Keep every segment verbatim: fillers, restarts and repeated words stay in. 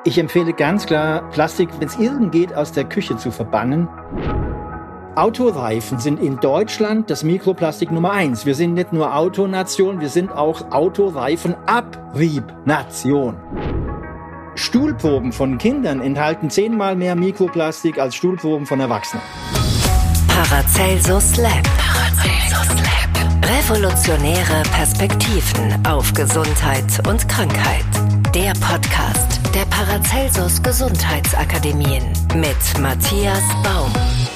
Ich empfehle ganz klar, Plastik, wenn es irgend geht, aus der Küche zu verbannen. Autoreifen sind in Deutschland das Mikroplastik Nummer eins. Wir sind nicht nur Autonation, wir sind auch Autoreifenabriebnation. Stuhlproben von Kindern enthalten zehnmal mehr Mikroplastik als Stuhlproben von Erwachsenen. Paracelsus Lab. Paracelsus Lab. Revolutionäre Perspektiven auf Gesundheit und Krankheit. Der Podcast der Paracelsus Gesundheitsakademien mit Matthias Baum.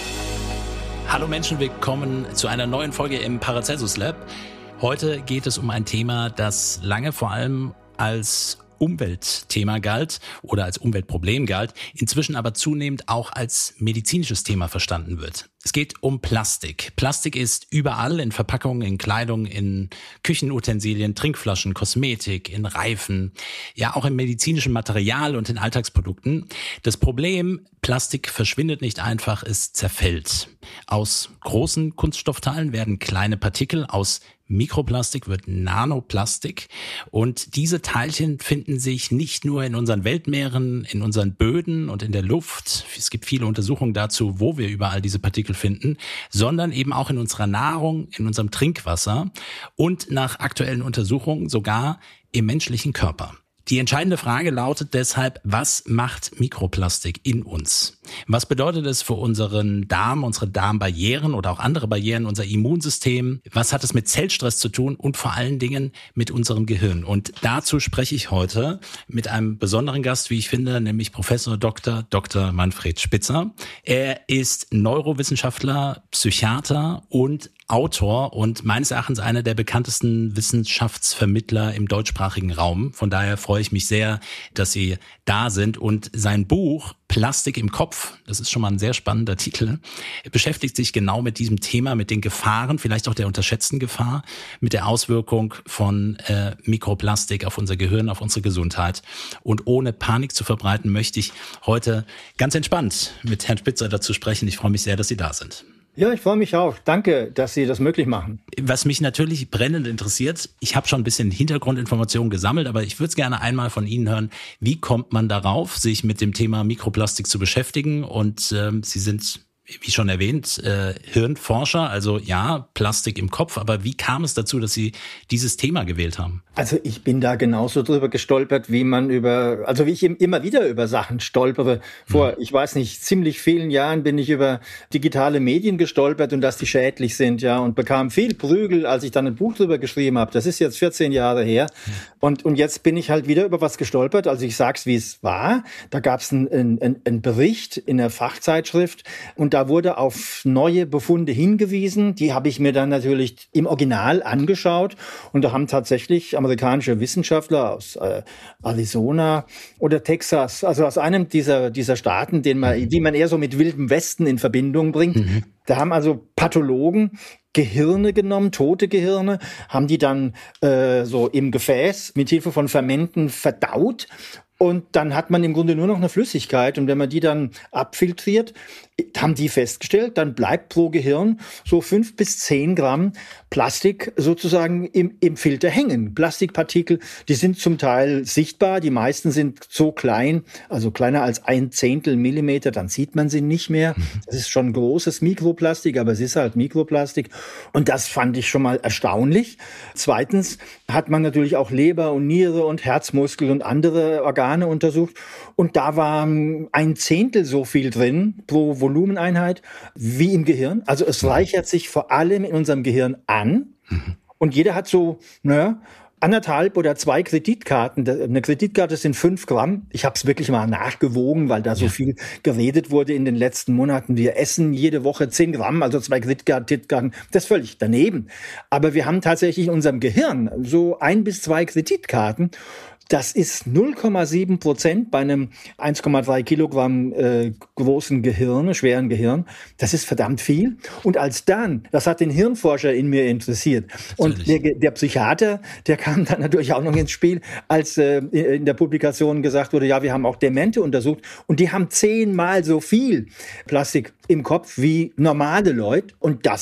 Hallo Menschen, willkommen zu einer neuen Folge im Paracelsus Lab. Heute geht es um ein Thema, das lange vor allem als Umweltthema galt oder als Umweltproblem galt, inzwischen aber zunehmend auch als medizinisches Thema verstanden wird. Es geht um Plastik. Plastik ist überall in Verpackungen, in Kleidung, in Küchenutensilien, Trinkflaschen, Kosmetik, in Reifen, ja auch im medizinischen Material und in Alltagsprodukten. Das Problem, Plastik verschwindet nicht einfach, es zerfällt. Aus großen Kunststoffteilen werden kleine Partikel, aus Mikroplastik wird Nanoplastik und diese Teilchen finden sich nicht nur in unseren Weltmeeren, in unseren Böden und in der Luft. Es gibt viele Untersuchungen dazu, wo wir überall diese Partikel finden, sondern eben auch in unserer Nahrung, in unserem Trinkwasser und nach aktuellen Untersuchungen sogar im menschlichen Körper. Die entscheidende Frage lautet deshalb, was macht Mikroplastik in uns? Was bedeutet es für unseren Darm, unsere Darmbarrieren oder auch andere Barrieren, unser Immunsystem? Was hat es mit Zellstress zu tun und vor allen Dingen mit unserem Gehirn? Und dazu spreche ich heute mit einem besonderen Gast, wie ich finde, nämlich Professor Doktor Doktor Manfred Spitzer. Er ist Neurowissenschaftler, Psychiater und Autor und meines Erachtens einer der bekanntesten Wissenschaftsvermittler im deutschsprachigen Raum. Von daher freue ich mich sehr, dass Sie da sind. Und sein Buch Plastik im Kopf, das ist schon mal ein sehr spannender Titel, beschäftigt sich genau mit diesem Thema, mit den Gefahren, vielleicht auch der unterschätzten Gefahr, mit der Auswirkung von äh, Mikroplastik auf unser Gehirn, auf unsere Gesundheit. Und ohne Panik zu verbreiten, möchte ich heute ganz entspannt mit Herrn Spitzer dazu sprechen. Ich freue mich sehr, dass Sie da sind. Ja, ich freue mich auch. Danke, dass Sie das möglich machen. Was mich natürlich brennend interessiert, ich habe schon ein bisschen Hintergrundinformationen gesammelt, aber ich würde es gerne einmal von Ihnen hören. Wie kommt man darauf, sich mit dem Thema Mikroplastik zu beschäftigen? Und ähm, Sie sind, wie schon erwähnt, äh, Hirnforscher, also ja, Plastik im Kopf. Aber wie kam es dazu, dass Sie dieses Thema gewählt haben? Also ich bin da genauso drüber gestolpert, wie man über, also wie ich immer wieder über Sachen stolpere. Vor, ich weiß nicht, ziemlich vielen Jahren bin ich über digitale Medien gestolpert und dass die schädlich sind, ja, und bekam viel Prügel, als ich dann ein Buch drüber geschrieben habe. Das ist jetzt vierzehn Jahre her. Und und jetzt bin ich halt wieder über was gestolpert. Also ich sag's, wie es war. Da gab's einen ein, ein Bericht in einer Fachzeitschrift und da wurde auf neue Befunde hingewiesen. Die habe ich mir dann natürlich im Original angeschaut und da haben tatsächlich amerikanische Wissenschaftler aus äh, Arizona oder Texas, also aus einem dieser dieser Staaten, den man, die man eher so mit Wildem Westen in Verbindung bringt. Mhm. Da haben also Pathologen Gehirne genommen, tote Gehirne, haben die dann äh, so im Gefäß mit Hilfe von Fermenten verdaut. Und dann hat man im Grunde nur noch eine Flüssigkeit. Und wenn man die dann abfiltriert, haben die festgestellt, dann bleibt pro Gehirn so fünf bis zehn Gramm Plastik sozusagen im, im Filter hängen. Plastikpartikel, die sind zum Teil sichtbar. Die meisten sind so klein, also kleiner als ein Zehntel Millimeter, dann sieht man sie nicht mehr. Das ist schon großes Mikroplastik, aber es ist halt Mikroplastik. Und das fand ich schon mal erstaunlich. Zweitens hat man natürlich auch Leber und Niere und Herzmuskel und andere Organe untersucht. Und da war ein Zehntel so viel drin pro Volumeneinheit wie im Gehirn. Also es reichert sich vor allem in unserem Gehirn an. Mhm. Und jeder hat so, naja, anderthalb oder zwei Kreditkarten. Eine Kreditkarte sind fünf Gramm. Ich habe es wirklich mal nachgewogen, weil da so ja. viel geredet wurde in den letzten Monaten. Wir essen jede Woche zehn Gramm, also zwei Kreditkarten. Das ist völlig daneben. Aber wir haben tatsächlich in unserem Gehirn so ein bis zwei Kreditkarten. Das ist null Komma sieben Prozent bei einem eins Komma drei Kilogramm äh, großen Gehirn, schweren Gehirn. Das ist verdammt viel. Und als dann, das hat den Hirnforscher in mir interessiert. Und der, der Psychiater, der kam dann natürlich auch noch ins Spiel, als äh, in der Publikation gesagt wurde, ja, wir haben auch Demente untersucht. Und die haben zehnmal so viel Plastik im Kopf wie normale Leute. Und das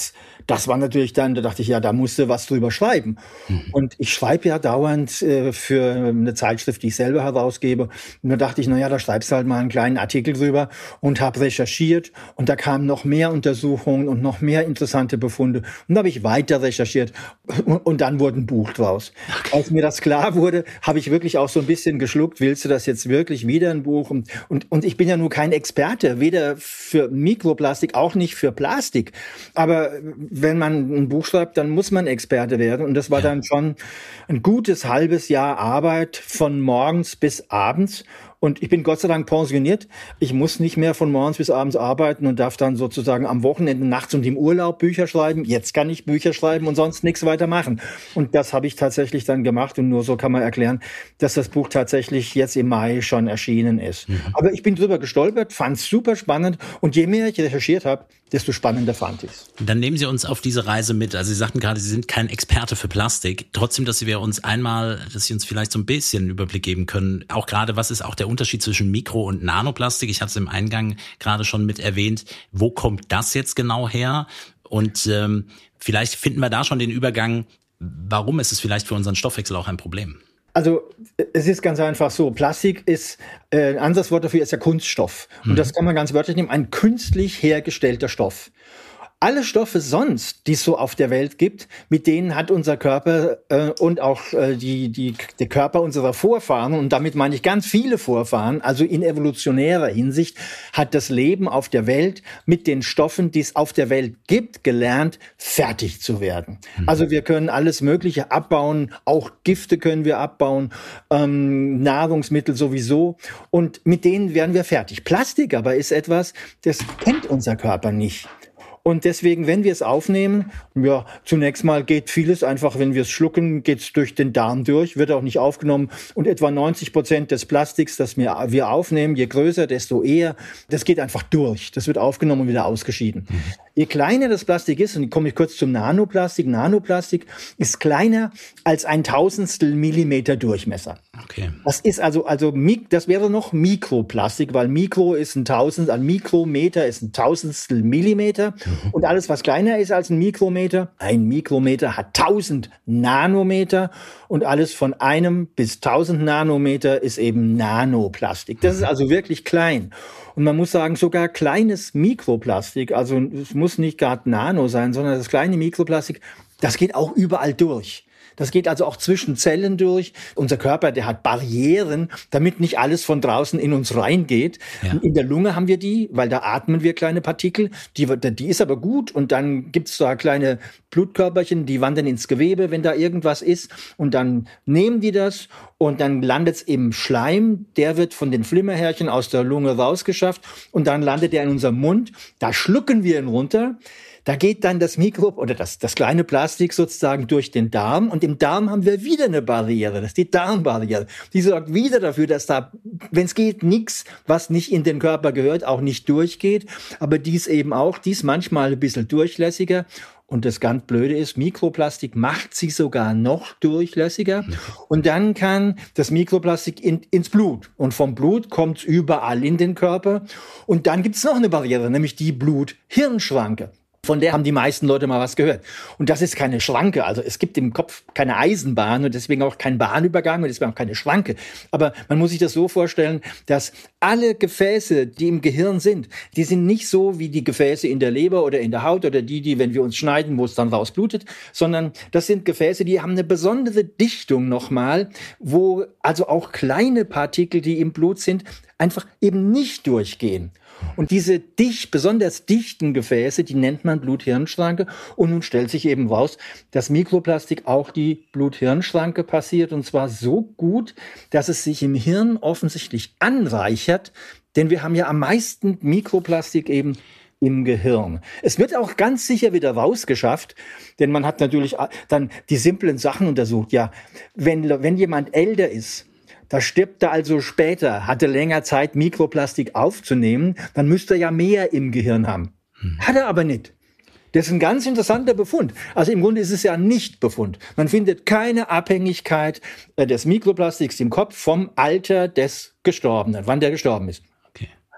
das war natürlich dann, da dachte ich, ja, da musste was drüber schreiben. Mhm. Und ich schreibe ja dauernd äh, für eine Zeitschrift, die ich selber herausgebe. Und da dachte ich, na ja, da schreibst du halt mal einen kleinen Artikel drüber und habe recherchiert. Und da kamen noch mehr Untersuchungen und noch mehr interessante Befunde. Und da habe ich weiter recherchiert und, und dann wurde ein Buch draus. Okay. Als mir das klar wurde, habe ich wirklich auch so ein bisschen geschluckt, willst du das jetzt wirklich wieder ein Buch? Und, und, und ich bin ja nur kein Experte, weder für Mikroplastik, auch nicht für Plastik. Aber wenn man ein Buch schreibt, dann muss man Experte werden. Und das war ja. dann schon ein gutes halbes Jahr Arbeit von morgens bis abends. Und ich bin Gott sei Dank pensioniert. Ich muss nicht mehr von morgens bis abends arbeiten und darf dann sozusagen am Wochenende, nachts und im Urlaub Bücher schreiben. Jetzt kann ich Bücher schreiben und sonst nichts weiter machen. Und das habe ich tatsächlich dann gemacht. Und nur so kann man erklären, dass das Buch tatsächlich jetzt im Mai schon erschienen ist. Mhm. Aber ich bin drüber gestolpert, fand es super spannend. Und je mehr ich recherchiert habe, desto spannender fand ich es. Dann nehmen Sie uns auf diese Reise mit. Also Sie sagten gerade, Sie sind kein Experte für Plastik. Trotzdem, dass wir uns einmal, dass Sie uns vielleicht so ein bisschen einen Überblick geben können. Auch gerade, was ist auch der Unterschied zwischen Mikro- und Nanoplastik? Ich hatte es im Eingang gerade schon mit erwähnt. Wo kommt das jetzt genau her? Und ähm, vielleicht finden wir da schon den Übergang. Warum ist es vielleicht für unseren Stoffwechsel auch ein Problem? Also es ist ganz einfach so, Plastik ist, äh, ein anderes Wort dafür ist ja Kunststoff. Und mhm. das kann man ganz wörtlich nehmen, ein künstlich hergestellter Stoff. Alle Stoffe sonst, die es so auf der Welt gibt, mit denen hat unser Körper äh, und auch äh, die, die, der Körper unserer Vorfahren, und damit meine ich ganz viele Vorfahren, also in evolutionärer Hinsicht, hat das Leben auf der Welt mit den Stoffen, die es auf der Welt gibt, gelernt, fertig zu werden. Mhm. Also wir können alles Mögliche abbauen, auch Gifte können wir abbauen, ähm, Nahrungsmittel sowieso, und mit denen werden wir fertig. Plastik aber ist etwas, das kennt unser Körper nicht. Und deswegen, wenn wir es aufnehmen, ja, zunächst mal geht vieles einfach, wenn wir es schlucken, geht es durch den Darm durch, wird auch nicht aufgenommen. Und etwa neunzig Prozent des Plastiks, das wir, wir aufnehmen, je größer, desto eher, das geht einfach durch. Das wird aufgenommen und wieder ausgeschieden. Mhm. Je kleiner das Plastik ist, und ich komme kurz zum Nanoplastik, Nanoplastik ist kleiner als ein Tausendstel Millimeter Durchmesser. Okay. Das ist also, also, das wäre noch Mikroplastik, weil Mikro ist ein Tausend, ein Mikrometer ist ein Tausendstel Millimeter. Mhm. Und alles, was kleiner ist als ein Mikrometer, ein Mikrometer hat tausend Nanometer, und alles von einem bis tausend Nanometer ist eben Nanoplastik. Das ist also wirklich klein. Und man muss sagen, sogar kleines Mikroplastik, also es muss nicht gerade Nano sein, sondern das kleine Mikroplastik, das geht auch überall durch. Das geht also auch zwischen Zellen durch. Unser Körper, der hat Barrieren, damit nicht alles von draußen in uns reingeht. Ja. In der Lunge haben wir die, weil da atmen wir kleine Partikel. Die, die ist aber gut. Und dann gibt's da kleine Blutkörperchen, die wandern ins Gewebe, wenn da irgendwas ist. Und dann nehmen die das und dann landet's im Schleim. Der wird von den Flimmerhärchen aus der Lunge rausgeschafft. Und dann landet er in unserem Mund. Da schlucken wir ihn runter. Da geht dann das Mikro oder das, das kleine Plastik sozusagen durch den Darm, und im Darm haben wir wieder eine Barriere, das ist die Darmbarriere. Die sorgt wieder dafür, dass da, wenn es geht, nichts, was nicht in den Körper gehört, auch nicht durchgeht, aber dies eben auch, dies manchmal ein bisschen durchlässiger. Und das ganz Blöde ist, Mikroplastik macht sie sogar noch durchlässiger. Und dann kann das Mikroplastik in, ins Blut. Und vom Blut kommt es überall in den Körper. Und dann gibt es noch eine Barriere, nämlich die Blut-Hirn-Schranke. Von der haben die meisten Leute mal was gehört. Und das ist keine Schranke. Also es gibt im Kopf keine Eisenbahn und deswegen auch keinen Bahnübergang und deswegen auch keine Schranke. Aber man muss sich das so vorstellen, dass alle Gefäße, die im Gehirn sind, die sind nicht so wie die Gefäße in der Leber oder in der Haut oder die, die, wenn wir uns schneiden, wo es dann rausblutet, sondern das sind Gefäße, die haben eine besondere Dichtung nochmal, wo also auch kleine Partikel, die im Blut sind, einfach eben nicht durchgehen. Und diese dicht, besonders dichten Gefäße, die nennt man Blut-Hirn-Schranke. Und nun stellt sich eben raus, dass Mikroplastik auch die Blut-Hirn-Schranke passiert. Und zwar so gut, dass es sich im Hirn offensichtlich anreichert. Denn wir haben ja am meisten Mikroplastik eben im Gehirn. Es wird auch ganz sicher wieder rausgeschafft, denn man hat natürlich dann die simplen Sachen untersucht. Ja, wenn, wenn jemand älter ist, da stirbt er also später, hatte länger Zeit, Mikroplastik aufzunehmen, dann müsste er ja mehr im Gehirn haben. Hm. Hat er aber nicht. Das ist ein ganz interessanter Befund. Also im Grunde ist es ja ein Nicht-Befund. Man findet keine Abhängigkeit des Mikroplastiks im Kopf vom Alter des Gestorbenen, wann der gestorben ist. Okay.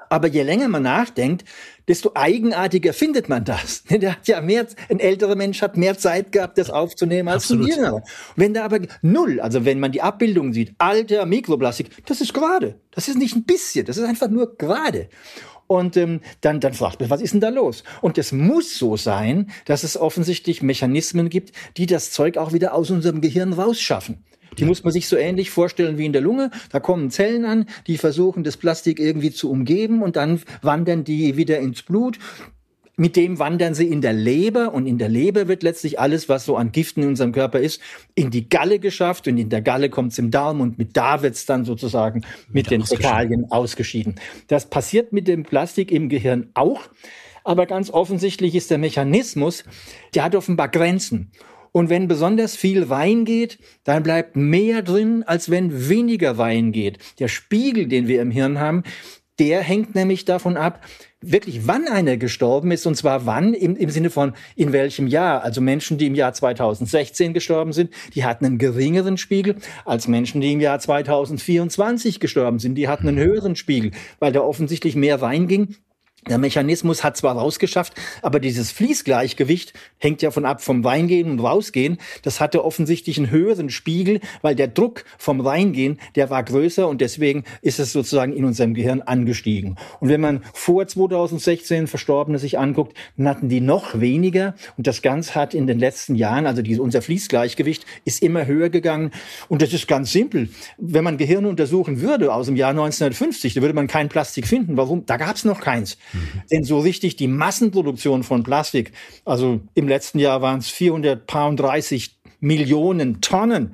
Aber je länger man nachdenkt, desto eigenartiger findet man das. Der hat ja mehr, ein älterer Mensch hat mehr Zeit gehabt, das aufzunehmen als ein jüngerer. Wenn da aber null, also wenn man die Abbildung sieht, alter Mikroplastik, das ist gerade. Das ist nicht ein bisschen, das ist einfach nur gerade. Und ähm, dann, dann fragt man, was ist denn da los? Und es muss so sein, dass es offensichtlich Mechanismen gibt, die das Zeug auch wieder aus unserem Gehirn rausschaffen. Die muss man sich so ähnlich vorstellen wie in der Lunge. Da kommen Zellen an, die versuchen, das Plastik irgendwie zu umgeben und dann wandern die wieder ins Blut. Mit dem wandern sie in der Leber und in der Leber wird letztlich alles, was so an Giften in unserem Körper ist, in die Galle geschafft und in der Galle kommt es im Darm und mit da wird es dann sozusagen mit den Fäkalien ausgeschieden. Das passiert mit dem Plastik im Gehirn auch, aber ganz offensichtlich ist der Mechanismus, der hat offenbar Grenzen. Und wenn besonders viel Wein geht, dann bleibt mehr drin, als wenn weniger Wein geht. Der Spiegel, den wir im Hirn haben, der hängt nämlich davon ab, wirklich wann einer gestorben ist, und zwar wann im, im Sinne von in welchem Jahr. Also Menschen, die im Jahr zweitausendsechzehn gestorben sind, die hatten einen geringeren Spiegel als Menschen, die im Jahr zweitausendvierundzwanzig gestorben sind. Die hatten einen höheren Spiegel, weil da offensichtlich mehr Wein ging. Der Mechanismus hat zwar rausgeschafft, aber dieses Fließgleichgewicht hängt ja von ab vom Reingehen und Rausgehen. Das hatte offensichtlich einen höheren Spiegel, weil der Druck vom Reingehen, der war größer und deswegen ist es sozusagen in unserem Gehirn angestiegen. Und wenn man vor zweitausendsechzehn Verstorbene sich anguckt, dann hatten die noch weniger und das Ganze hat in den letzten Jahren, also die, unser Fließgleichgewicht ist immer höher gegangen und das ist ganz simpel. Wenn man Gehirne untersuchen würde aus dem Jahr neunzehnhundertfünfzig, da würde man kein Plastik finden. Warum? Da gab es noch keins. Mhm. Denn so richtig die Massenproduktion von Plastik, also im letzten Jahr waren es vierhundertdreißig Millionen Tonnen.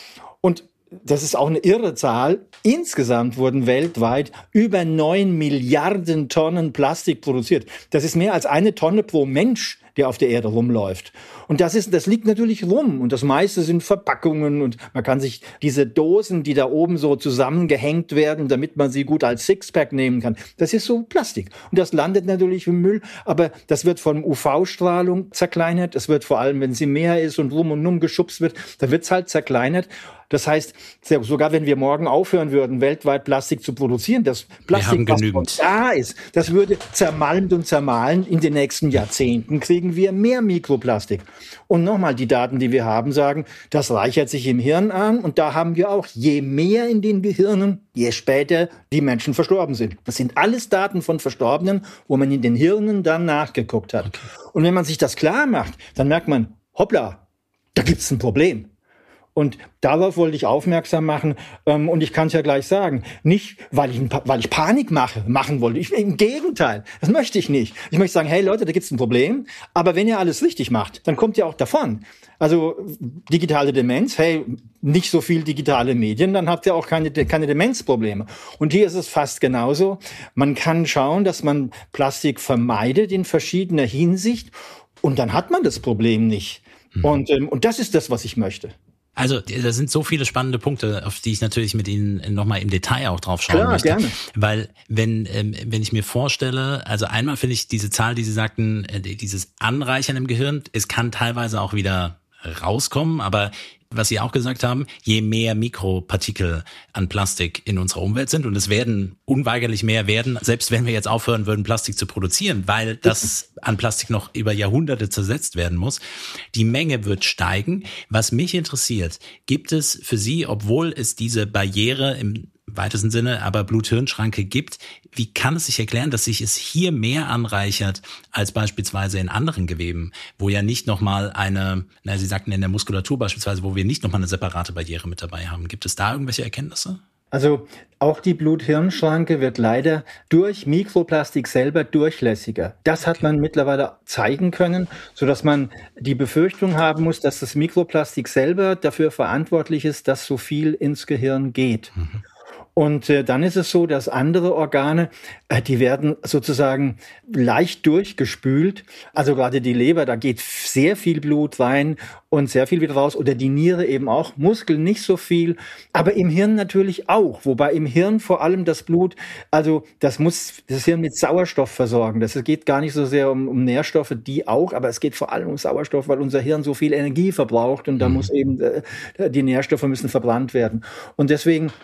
Und das ist auch eine irre Zahl. Insgesamt wurden weltweit über neun Milliarden Tonnen Plastik produziert. Das ist mehr als eine Tonne pro Mensch, der auf der Erde rumläuft. Und das ist, das liegt natürlich rum. Und das meiste sind Verpackungen. Und man kann sich diese Dosen, die da oben so zusammengehängt werden, damit man sie gut als Sixpack nehmen kann. Das ist so Plastik. Und das landet natürlich im Müll. Aber das wird von U V-Strahlung zerkleinert. Es wird vor allem, wenn es im Meer ist und rum und um geschubst wird, dann wird es halt zerkleinert. Das heißt, sogar wenn wir morgen aufhören würden, weltweit Plastik zu produzieren, das Plastik, was da ist, das würde zermalmt und zermahlen. In den nächsten Jahrzehnten kriegen wir mehr Mikroplastik. Und nochmal, die Daten, die wir haben, sagen, das reichert sich im Hirn an. Und da haben wir auch, je mehr in den Gehirnen, je später die Menschen verstorben sind. Das sind alles Daten von Verstorbenen, wo man in den Hirnen dann nachgeguckt hat. Okay. Und wenn man sich das klar macht, dann merkt man, hoppla, da gibt's ein Problem. Und darauf wollte ich aufmerksam machen. Ähm, und ich kann es ja gleich sagen. Nicht, weil ich, weil ich Panik mache, machen wollte. Ich, im Gegenteil. Das möchte ich nicht. Ich möchte sagen, hey Leute, da gibt's ein Problem. Aber wenn ihr alles richtig macht, dann kommt ihr auch davon. Also digitale Demenz, hey, nicht so viel digitale Medien, dann habt ihr auch keine, keine Demenzprobleme. Und hier ist es fast genauso. Man kann schauen, dass man Plastik vermeidet in verschiedener Hinsicht. Und dann hat man das Problem nicht. Mhm. Und, ähm, und das ist das, was ich möchte. Also, da sind so viele spannende Punkte, auf die ich natürlich mit Ihnen nochmal im Detail auch drauf schauen Klar, möchte. Gerne. Weil, wenn, ähm, wenn ich mir vorstelle, also einmal finde ich diese Zahl, die Sie sagten, äh, dieses Anreichern im Gehirn, es kann teilweise auch wieder rauskommen, aber was Sie auch gesagt haben, je mehr Mikropartikel an Plastik in unserer Umwelt sind, und es werden unweigerlich mehr werden, selbst wenn wir jetzt aufhören würden, Plastik zu produzieren, weil das an Plastik noch über Jahrhunderte zersetzt werden muss. Die Menge wird steigen. Was mich interessiert, gibt es für Sie, obwohl es diese Barriere im weitesten Sinne aber Blut-Hirn-Schranke gibt, wie kann es sich erklären, dass sich es hier mehr anreichert als beispielsweise in anderen Geweben, wo ja nicht nochmal eine, na, Sie sagten in der Muskulatur beispielsweise, wo wir nicht nochmal eine separate Barriere mit dabei haben. Gibt es da irgendwelche Erkenntnisse? Also auch die Blut-Hirn-Schranke wird leider durch Mikroplastik selber durchlässiger. Das hat man mittlerweile zeigen können, sodass man die Befürchtung haben muss, dass das Mikroplastik selber dafür verantwortlich ist, dass so viel ins Gehirn geht. Mhm. Und äh, dann ist es so, dass andere Organe, äh, die werden sozusagen leicht durchgespült. Also gerade die Leber, da geht sehr viel Blut rein und sehr viel wieder raus. Oder die Niere eben auch. Muskeln nicht so viel, aber im Hirn natürlich auch. Wobei im Hirn vor allem das Blut, also das muss das Hirn mit Sauerstoff versorgen. Das geht gar nicht so sehr um, um Nährstoffe, die auch, aber es geht vor allem um Sauerstoff, weil unser Hirn so viel Energie verbraucht und da mhm. muss eben äh, die Nährstoffe müssen verbrannt werden. Und deswegen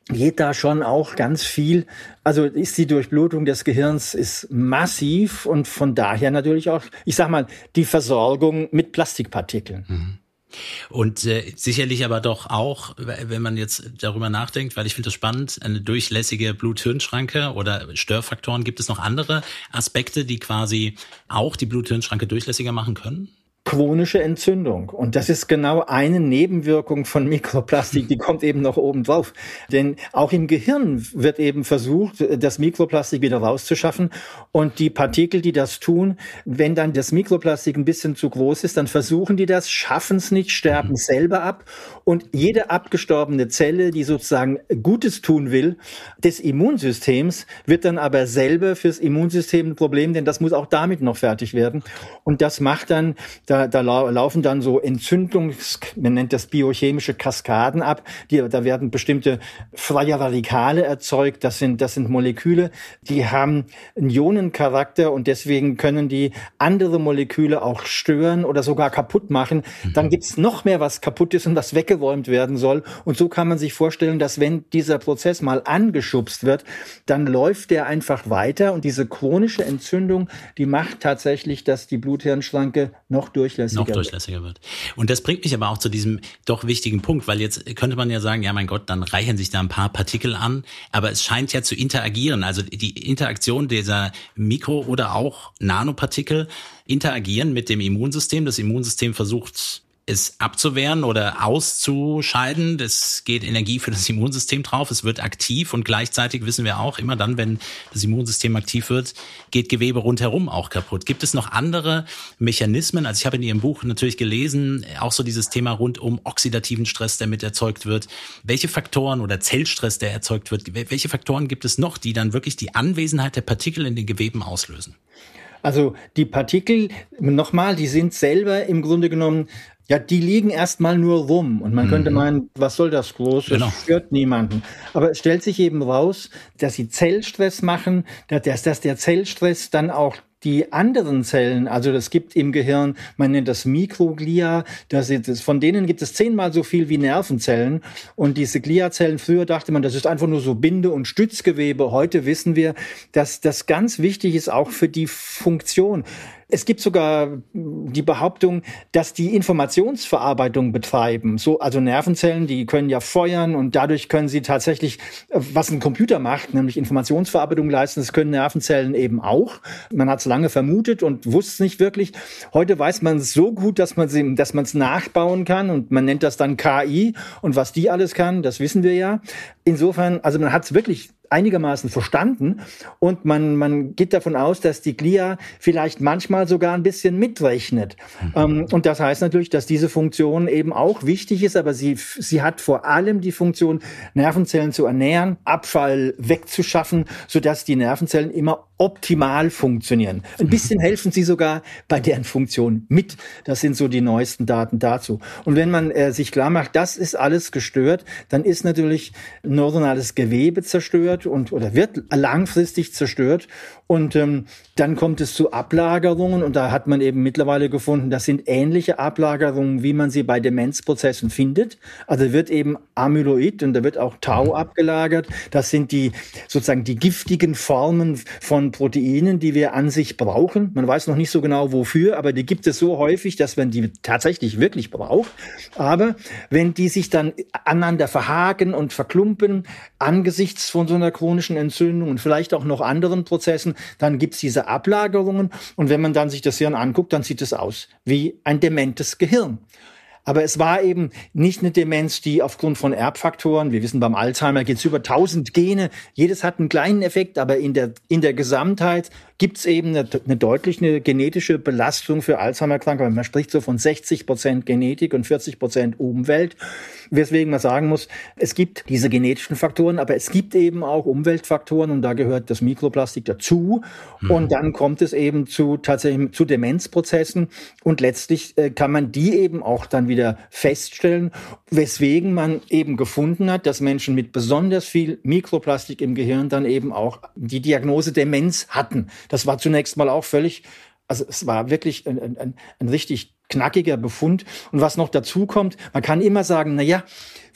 geht da schon auch ganz viel. Also ist die Durchblutung des Gehirns ist massiv und von daher natürlich auch, ich sag mal, die Versorgung mit Plastikpartikeln. Mhm. Und äh, sicherlich aber doch auch, wenn man jetzt darüber nachdenkt, weil ich finde das spannend, eine durchlässige Blut-Hirn-Schranke oder Störfaktoren. Gibt es noch andere Aspekte, die quasi auch die Blut-Hirn-Schranke durchlässiger machen können? Chronische Entzündung. Und das ist genau eine Nebenwirkung von Mikroplastik, die kommt eben noch oben drauf. Denn auch im Gehirn wird eben versucht, das Mikroplastik wieder rauszuschaffen. Und die Partikel, die das tun, wenn dann das Mikroplastik ein bisschen zu groß ist, dann versuchen die das, schaffen es nicht, sterben selber ab. Und jede abgestorbene Zelle, die sozusagen Gutes tun will, des Immunsystems, wird dann aber selber fürs Immunsystem ein Problem, denn das muss auch damit noch fertig werden. Und das macht dann, da Da, da laufen dann so Entzündungs, man nennt das biochemische Kaskaden ab. Die, da werden bestimmte freie Radikale erzeugt. Das sind, das sind Moleküle, die haben einen Ionencharakter und deswegen können die andere Moleküle auch stören oder sogar kaputt machen. Dann gibt's noch mehr, was kaputt ist und was weggeräumt werden soll. Und so kann man sich vorstellen, dass wenn dieser Prozess mal angeschubst wird, dann läuft der einfach weiter und diese chronische Entzündung, die macht tatsächlich, dass die Blut-Hirn-Schranke noch durchlässiger noch durchlässiger wird. Und das bringt mich aber auch zu diesem doch wichtigen Punkt, weil jetzt könnte man ja sagen, ja mein Gott, dann reichern sich da ein paar Partikel an, aber es scheint ja zu interagieren. Also die Interaktion dieser Mikro- oder auch Nanopartikel interagieren mit dem Immunsystem. Das Immunsystem versucht es abzuwehren oder auszuscheiden. Das geht Energie für das Immunsystem drauf. Es wird aktiv und gleichzeitig wissen wir auch, immer dann, wenn das Immunsystem aktiv wird, geht Gewebe rundherum auch kaputt. Gibt es noch andere Mechanismen? Also ich habe in Ihrem Buch natürlich gelesen, auch so dieses Thema rund um oxidativen Stress, der mit erzeugt wird. Welche Faktoren oder Zellstress, der erzeugt wird, welche Faktoren gibt es noch, die dann wirklich die Anwesenheit der Partikel in den Geweben auslösen? Also die Partikel, nochmal, die sind selber im Grunde genommen, ja, die liegen erstmal nur rum und man mhm. könnte meinen, was soll das groß? Das genau. stört niemanden. Aber es stellt sich eben raus, dass sie Zellstress machen, dass, dass der Zellstress dann auch die anderen Zellen, also das gibt im Gehirn, man nennt das Mikroglia, das ist, von denen gibt es zehnmal so viel wie Nervenzellen. Und diese Gliazellen, früher dachte man, das ist einfach nur so Binde- und Stützgewebe. Heute wissen wir, dass das ganz wichtig ist, auch für die Funktion. Es gibt sogar die Behauptung, dass die Informationsverarbeitung betreiben. So, also Nervenzellen, die können ja feuern und dadurch können sie tatsächlich, was ein Computer macht, nämlich Informationsverarbeitung leisten. Das können Nervenzellen eben auch. Man hat es lange vermutet und wusste es nicht wirklich. Heute weiß man es so gut, dass man es, dass man es nachbauen kann und man nennt das dann K I. Und was die alles kann, das wissen wir ja. Insofern, also man hat es wirklich einigermaßen verstanden und man man geht davon aus, dass die Glia vielleicht manchmal sogar ein bisschen mitrechnet. Mhm. Ähm, und das heißt natürlich, dass diese Funktion eben auch wichtig ist, aber sie sie hat vor allem die Funktion, Nervenzellen zu ernähren, Abfall wegzuschaffen, sodass die Nervenzellen immer optimal funktionieren. Ein bisschen helfen sie sogar bei deren Funktion mit. Das sind so die neuesten Daten dazu. Und wenn man äh, sich klar macht, das ist alles gestört, dann ist natürlich neuronales Gewebe zerstört und oder wird langfristig zerstört. Und ähm, dann kommt es zu Ablagerungen und da hat man eben mittlerweile gefunden, das sind ähnliche Ablagerungen, wie man sie bei Demenzprozessen findet. Also wird eben Amyloid und da wird auch Tau abgelagert. Das sind die sozusagen die giftigen Formen von Proteinen, die wir an sich brauchen. Man weiß noch nicht so genau wofür, aber die gibt es so häufig, dass man die tatsächlich wirklich braucht. Aber wenn die sich dann aneinander verhaken und verklumpen, angesichts von so einer chronischen Entzündung und vielleicht auch noch anderen Prozessen, dann gibt's diese Ablagerungen. Und wenn man dann sich das Hirn anguckt, dann sieht es aus wie ein dementes Gehirn. Aber es war eben nicht eine Demenz, die aufgrund von Erbfaktoren, wir wissen, beim Alzheimer geht's über tausend Gene, jedes hat einen kleinen Effekt, aber in der in der Gesamtheit gibt's eben eine, eine deutliche genetische Belastung für Alzheimer-Kranke. Man spricht so von sechzig Prozent Genetik und vierzig Prozent Umwelt. Weswegen man sagen muss, es gibt diese genetischen Faktoren, aber es gibt eben auch Umweltfaktoren und da gehört das Mikroplastik dazu. Mhm. Und dann kommt es eben zu tatsächlich zu Demenzprozessen und letztlich äh, kann man die eben auch dann wieder feststellen, weswegen man eben gefunden hat, dass Menschen mit besonders viel Mikroplastik im Gehirn dann eben auch die Diagnose Demenz hatten. Das war zunächst mal auch völlig, also es war wirklich ein, ein, ein richtig knackiger Befund. Und was noch dazu kommt, man kann immer sagen, na ja,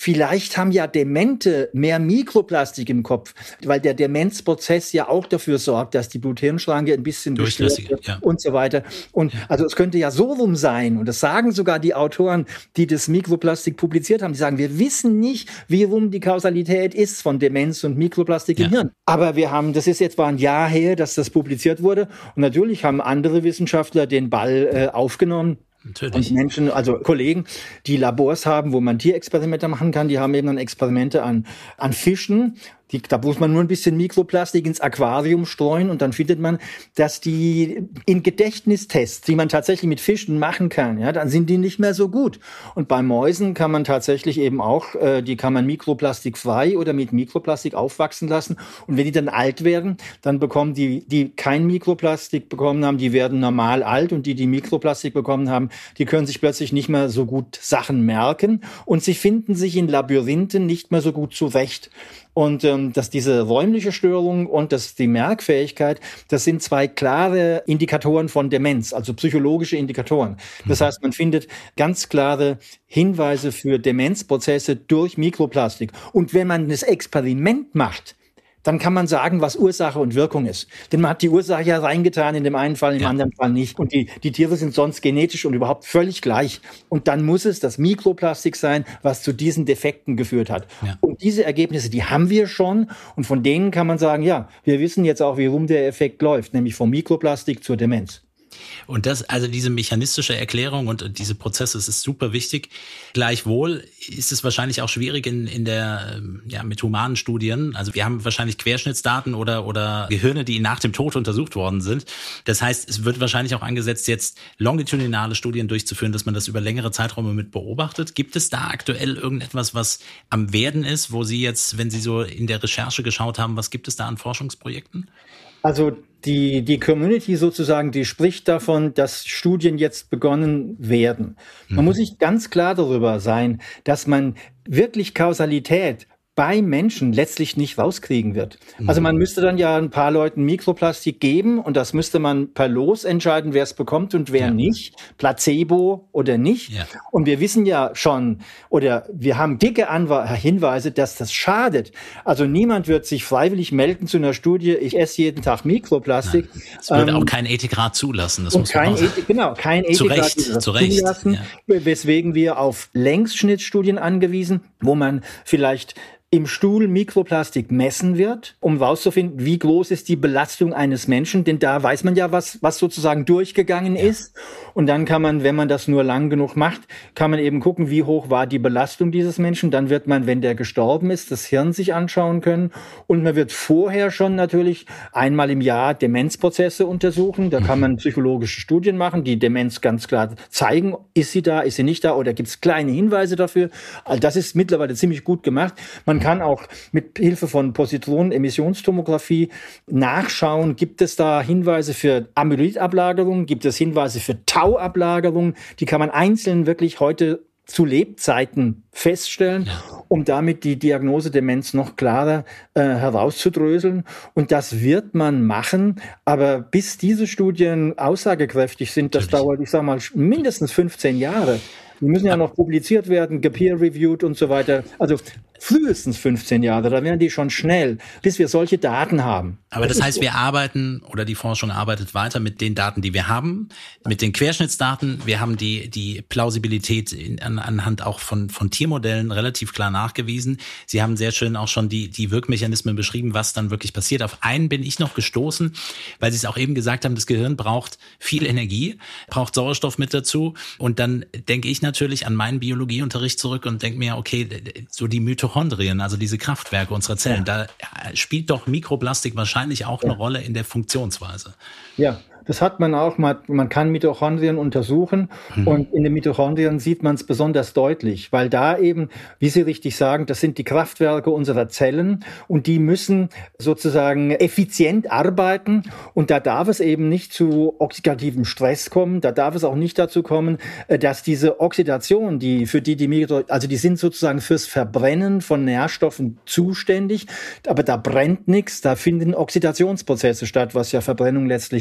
vielleicht haben ja Demente mehr Mikroplastik im Kopf, weil der Demenzprozess ja auch dafür sorgt, dass die Blut-Hirn-Schranke ein bisschen gestört wird ja. und so weiter. Und also es könnte ja so rum sein, und das sagen sogar die Autoren, die das Mikroplastik publiziert haben, die sagen, wir wissen nicht, wie rum die Kausalität ist von Demenz und Mikroplastik ja. im Hirn. Aber wir haben, das ist jetzt war ein Jahr her, dass das publiziert wurde, und natürlich haben andere Wissenschaftler den Ball äh, aufgenommen. Natürlich. Und Menschen, also Kollegen, die Labors haben, wo man Tierexperimente machen kann, die haben eben dann Experimente an, an Fischen. Die, da muss man nur ein bisschen Mikroplastik ins Aquarium streuen, und dann findet man, dass die in Gedächtnistests, die man tatsächlich mit Fischen machen kann, ja, dann sind die nicht mehr so gut. Und bei Mäusen kann man tatsächlich eben auch, äh, die kann man mikroplastikfrei oder mit Mikroplastik aufwachsen lassen. Und wenn die dann alt werden, dann bekommen die, die kein Mikroplastik bekommen haben, die werden normal alt, und die, die Mikroplastik bekommen haben, die können sich plötzlich nicht mehr so gut Sachen merken, und sie finden sich in Labyrinthen nicht mehr so gut zurecht. Und ähm, dass diese räumliche Störung und das die Merkfähigkeit, das sind zwei klare Indikatoren von Demenz, also psychologische Indikatoren. Das heißt, man findet ganz klare Hinweise für Demenzprozesse durch Mikroplastik. Und wenn man das Experiment macht, dann kann man sagen, was Ursache und Wirkung ist. Denn man hat die Ursache ja reingetan, in dem einen Fall, im ja. anderen Fall nicht. Und die, die Tiere sind sonst genetisch und überhaupt völlig gleich. Und dann muss es das Mikroplastik sein, was zu diesen Defekten geführt hat. Ja. Und diese Ergebnisse, die haben wir schon. Und von denen kann man sagen, ja, wir wissen jetzt auch, wie rum der Effekt läuft, nämlich vom Mikroplastik zur Demenz. Und das, also diese mechanistische Erklärung und diese Prozesse, das ist super wichtig. Gleichwohl ist es wahrscheinlich auch schwierig in, in der, ja, mit humanen Studien. Also wir haben wahrscheinlich Querschnittsdaten oder, oder Gehirne, die nach dem Tod untersucht worden sind. Das heißt, es wird wahrscheinlich auch angesetzt, jetzt longitudinale Studien durchzuführen, dass man das über längere Zeiträume mit beobachtet. Gibt es da aktuell irgendetwas, was am Werden ist, wo Sie jetzt, wenn Sie so in der Recherche geschaut haben, was gibt es da an Forschungsprojekten? Also die, die Community sozusagen, die spricht davon, dass Studien jetzt begonnen werden. Man mhm. muss sich ganz klar darüber sein, dass man wirklich Kausalität bei Menschen letztlich nicht rauskriegen wird. Also man müsste dann ja ein paar Leuten Mikroplastik geben, und das müsste man per Los entscheiden, wer es bekommt und wer ja. nicht, Placebo oder nicht. Ja. Und wir wissen ja schon, oder wir haben dicke Anwe- Hinweise, dass das schadet. Also niemand wird sich freiwillig melden zu einer Studie, ich esse jeden Tag Mikroplastik. Nein, das würde ähm, auch kein Ethikrat zulassen. Das und muss kein man auch Ethik, genau, kein Ethikrat zu Recht, zulassen, ja. weswegen wir auf Längsschnittstudien angewiesen, wo man vielleicht im Stuhl Mikroplastik messen wird, um rauszufinden, wie groß ist die Belastung eines Menschen, denn da weiß man ja, was was sozusagen durchgegangen ja. ist. Und dann kann man, wenn man das nur lang genug macht, kann man eben gucken, wie hoch war die Belastung dieses Menschen. Dann wird man, wenn der gestorben ist, das Hirn sich anschauen können. Und man wird vorher schon natürlich einmal im Jahr Demenzprozesse untersuchen. Da kann man psychologische Studien machen, die Demenz ganz klar zeigen, ist sie da, ist sie nicht da, oder gibt es kleine Hinweise dafür. Also das ist mittlerweile ziemlich gut gemacht. Man kann auch mit Hilfe von Positronen-Emissionstomographie nachschauen, gibt es da Hinweise für Amyloidablagerungen, gibt es Hinweise für Tauablagerungen, die kann man einzeln wirklich heute zu Lebzeiten feststellen, um damit die Diagnose Demenz noch klarer äh, herauszudröseln. Und das wird man machen, aber bis diese Studien aussagekräftig sind, das Natürlich. dauert, ich sage mal, mindestens fünfzehn Jahre. Die müssen ja noch publiziert werden, gepeer-reviewed und so weiter. Also frühestens fünfzehn Jahre, da wären die schon schnell, bis wir solche Daten haben. Aber das, das heißt, wir arbeiten, oder die Forschung arbeitet weiter mit den Daten, die wir haben, mit den Querschnittsdaten. Wir haben die die Plausibilität in, an, anhand auch von von Tiermodellen relativ klar nachgewiesen. Sie haben sehr schön auch schon die die Wirkmechanismen beschrieben, was dann wirklich passiert. Auf einen bin ich noch gestoßen, weil Sie es auch eben gesagt haben, das Gehirn braucht viel Energie, braucht Sauerstoff mit dazu. Und dann denke ich natürlich an meinen Biologieunterricht zurück und denke mir, okay, so die Mitochondrien, also diese Kraftwerke unserer Zellen, ja. da spielt doch Mikroplastik wahrscheinlich auch ja. eine Rolle in der Funktionsweise. Ja, das hat man auch, man, man kann Mitochondrien untersuchen mhm. und in den Mitochondrien sieht man es besonders deutlich, weil da eben, wie Sie richtig sagen, das sind die Kraftwerke unserer Zellen und die müssen sozusagen effizient arbeiten und da darf es eben nicht zu oxidativem Stress kommen, da darf es auch nicht dazu kommen, dass diese Oxidation, die für die die Mito, also die sind sozusagen fürs Verbrennen von Nährstoffen zuständig, aber da brennt nichts, da finden Oxidationsprozesse statt, was ja Verbrennung letztlich ist.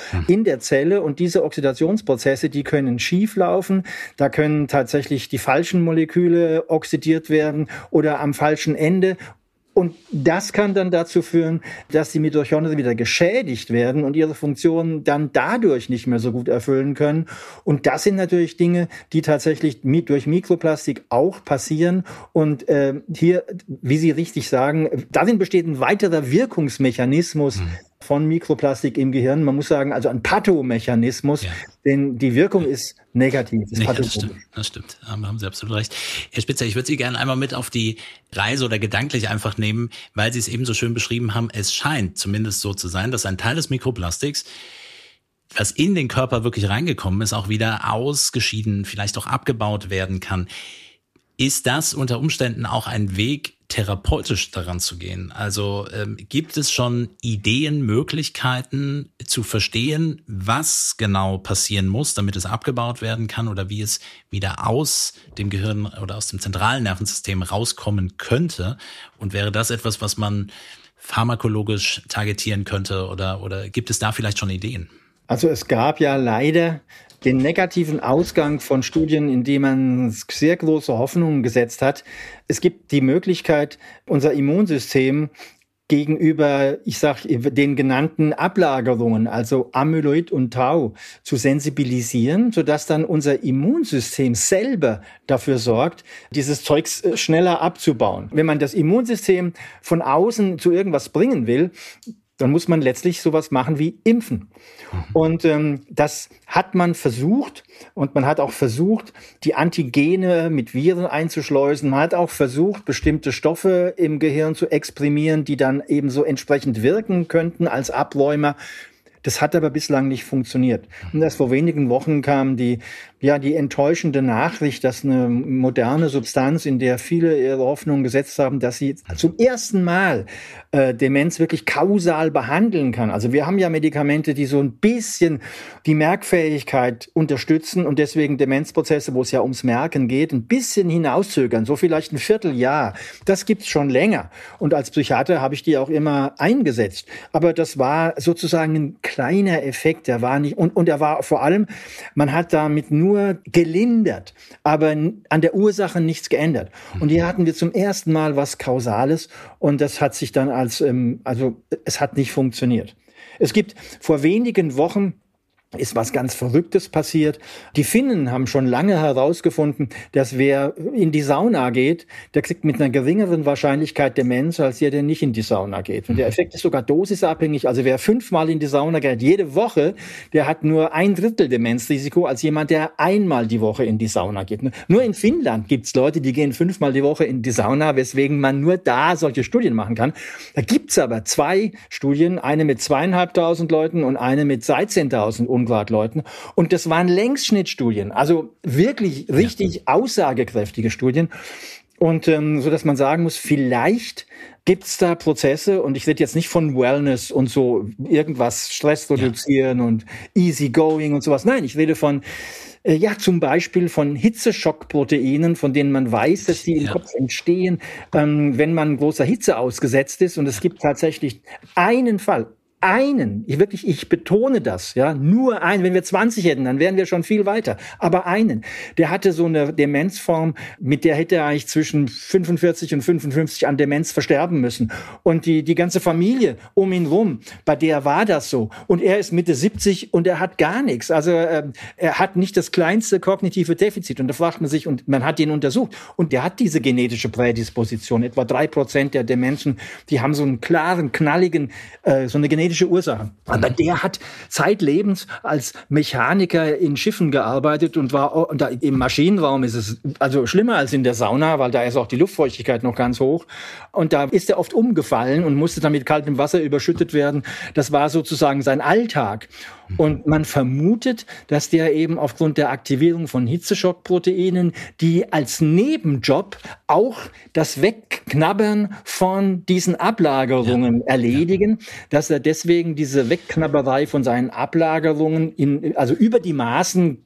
hm. in der Zelle. Und diese Oxidationsprozesse, die können schief laufen. Da können tatsächlich die falschen Moleküle oxidiert werden oder am falschen Ende. Und das kann dann dazu führen, dass die Mitochondrien wieder geschädigt werden und ihre Funktionen dann dadurch nicht mehr so gut erfüllen können. Und das sind natürlich Dinge, die tatsächlich durch Mikroplastik auch passieren. Und äh, hier, wie Sie richtig sagen, darin besteht ein weiterer Wirkungsmechanismus, mhm. von Mikroplastik im Gehirn. Man muss sagen, also ein Pathomechanismus, ja. denn die Wirkung ist negativ. Ist ja, das stimmt, das stimmt. Da haben Sie absolut recht. Herr Spitzer, ich würde Sie gerne einmal mit auf die Reise oder gedanklich einfach nehmen, weil Sie es eben so schön beschrieben haben. Es scheint zumindest so zu sein, dass ein Teil des Mikroplastiks, was in den Körper wirklich reingekommen ist, auch wieder ausgeschieden, vielleicht auch abgebaut werden kann. Ist das unter Umständen auch ein Weg, therapeutisch daran zu gehen? Also ähm, gibt es schon Ideen, Möglichkeiten zu verstehen, was genau passieren muss, damit es abgebaut werden kann oder wie es wieder aus dem Gehirn oder aus dem zentralen Nervensystem rauskommen könnte? Und wäre das etwas, was man pharmakologisch targetieren könnte oder, oder gibt es da vielleicht schon Ideen? Also es gab ja leider den negativen Ausgang von Studien, in die man sehr große Hoffnungen gesetzt hat. Es gibt die Möglichkeit, unser Immunsystem gegenüber, ich sag, den genannten Ablagerungen, also Amyloid und Tau, zu sensibilisieren, sodass dann unser Immunsystem selber dafür sorgt, dieses Zeugs schneller abzubauen. Wenn man das Immunsystem von außen zu irgendwas bringen will, dann muss man letztlich sowas machen wie impfen. Mhm. Und ähm, das hat man versucht und man hat auch versucht, die Antigene mit Viren einzuschleusen. Man hat auch versucht, bestimmte Stoffe im Gehirn zu exprimieren, die dann eben so entsprechend wirken könnten als Abräumer. Das hat aber bislang nicht funktioniert. Und erst vor wenigen Wochen kam die, ja, die enttäuschende Nachricht, dass eine moderne Substanz, in der viele ihre Hoffnung gesetzt haben, dass sie zum ersten Mal äh, Demenz wirklich kausal behandeln kann. Also wir haben ja Medikamente, die so ein bisschen die Merkfähigkeit unterstützen und deswegen Demenzprozesse, wo es ja ums Merken geht, ein bisschen hinauszögern, so vielleicht ein Vierteljahr. Das gibt's schon länger. Und als Psychiater habe ich die auch immer eingesetzt. Aber das war sozusagen ein kleiner Effekt, der war nicht, und, und er war vor allem, man hat damit nur gelindert, aber an der Ursache nichts geändert. Und hier hatten wir zum ersten Mal was Kausales und das hat sich dann als, ähm, also es hat nicht funktioniert. Es gibt vor wenigen Wochen ist was ganz Verrücktes passiert. Die Finnen haben schon lange herausgefunden, dass wer in die Sauna geht, der kriegt mit einer geringeren Wahrscheinlichkeit Demenz, als der, der nicht in die Sauna geht. Und der Effekt ist sogar dosisabhängig. Also wer fünfmal in die Sauna geht, jede Woche, der hat nur ein Drittel Demenzrisiko als jemand, der einmal die Woche in die Sauna geht. Nur in Finnland gibt's Leute, die gehen fünfmal die Woche in die Sauna, weswegen man nur da solche Studien machen kann. Da gibt's aber zwei Studien, eine mit zweieinhalbtausend Leuten und eine mit dreizehntausend Leuten. Und das waren Längsschnittstudien, also wirklich richtig aussagekräftige Studien. Und ähm, so dass man sagen muss, vielleicht gibt's da Prozesse, und ich rede jetzt nicht von Wellness und so irgendwas, Stress reduzieren ja. und easy going und sowas. Nein, ich rede von äh, ja zum Beispiel von Hitzeschockproteinen, von denen man weiß, dass die im ja. Kopf entstehen, ähm, wenn man großer Hitze ausgesetzt ist. Und es gibt tatsächlich einen Fall, einen, ich wirklich, ich betone das, ja, nur einen, wenn wir zwanzig hätten, dann wären wir schon viel weiter, aber einen, der hatte so eine Demenzform, mit der hätte er eigentlich zwischen fünfundvierzig und fünfundfünfzig an Demenz versterben müssen, und die die ganze Familie um ihn rum, bei der war das so, und er ist Mitte siebzig und er hat gar nichts, also äh, er hat nicht das kleinste kognitive Defizit, und da fragt man sich, und man hat ihn untersucht, und der hat diese genetische Prädisposition, etwa drei Prozent der Demenzen, die haben so einen klaren, knalligen, äh, so eine genetische Ursachen. Aber der hat zeitlebens als Mechaniker in Schiffen gearbeitet und war und da im Maschinenraum ist es also schlimmer als in der Sauna, weil da ist auch die Luftfeuchtigkeit noch ganz hoch. Und da ist er oft umgefallen und musste dann mit kaltem Wasser überschüttet werden. Das war sozusagen sein Alltag. Und man vermutet, dass der eben aufgrund der Aktivierung von Hitzeschockproteinen, die als Nebenjob auch das Wegknabbern von diesen Ablagerungen ja. erledigen, dass er deswegen diese Wegknabberei von seinen Ablagerungen in, also über die Maßen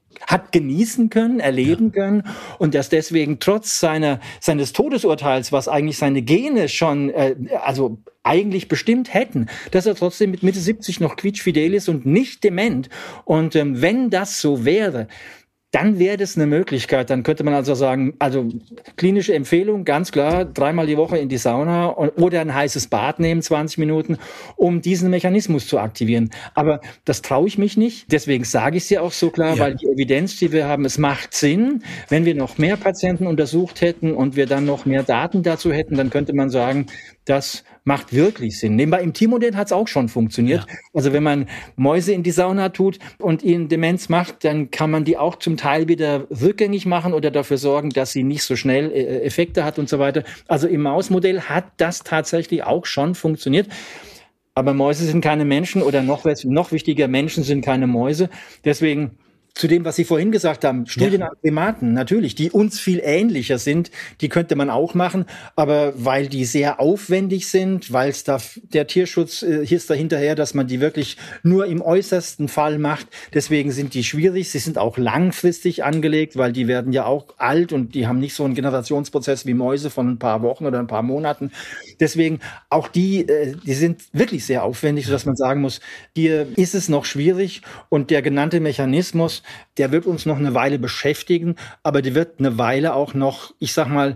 hat genießen können, erleben ja. können und dass deswegen trotz seiner, seines Todesurteils, was eigentlich seine Gene schon, äh, also eigentlich bestimmt hätten, dass er trotzdem mit Mitte siebzig noch quietschfidel ist und nicht dement. Und ähm, wenn das so wäre, dann wäre das eine Möglichkeit. Dann könnte man also sagen, also klinische Empfehlung, ganz klar, dreimal die Woche in die Sauna oder ein heißes Bad nehmen, zwanzig Minuten, um diesen Mechanismus zu aktivieren. Aber das traue ich mich nicht. Deswegen sage ich es ja auch so klar, ja. weil die Evidenz, die wir haben, es macht Sinn. Wenn wir noch mehr Patienten untersucht hätten und wir dann noch mehr Daten dazu hätten, dann könnte man sagen, das macht wirklich Sinn. Nebenbei im Tiermodell hat es auch schon funktioniert. Ja. Also wenn man Mäuse in die Sauna tut und ihnen Demenz macht, dann kann man die auch zum Teil wieder rückgängig machen oder dafür sorgen, dass sie nicht so schnell äh, Effekte hat und so weiter. Also im Mausmodell hat das tatsächlich auch schon funktioniert. Aber Mäuse sind keine Menschen oder noch, noch wichtiger, Menschen sind keine Mäuse. Deswegen zu dem, was Sie vorhin gesagt haben, Studien ja. an Primaten, natürlich, die uns viel ähnlicher sind, die könnte man auch machen, aber weil die sehr aufwendig sind, weil es da, der Tierschutz äh, hier ist dahinterher, dass man die wirklich nur im äußersten Fall macht, deswegen sind die schwierig, sie sind auch langfristig angelegt, weil die werden ja auch alt und die haben nicht so einen Generationsprozess wie Mäuse von ein paar Wochen oder ein paar Monaten, deswegen auch die, äh, die sind wirklich sehr aufwendig, sodass man sagen muss, hier ist es noch schwierig und der genannte Mechanismus, der wird uns noch eine Weile beschäftigen, aber der wird eine Weile auch noch, ich sag mal,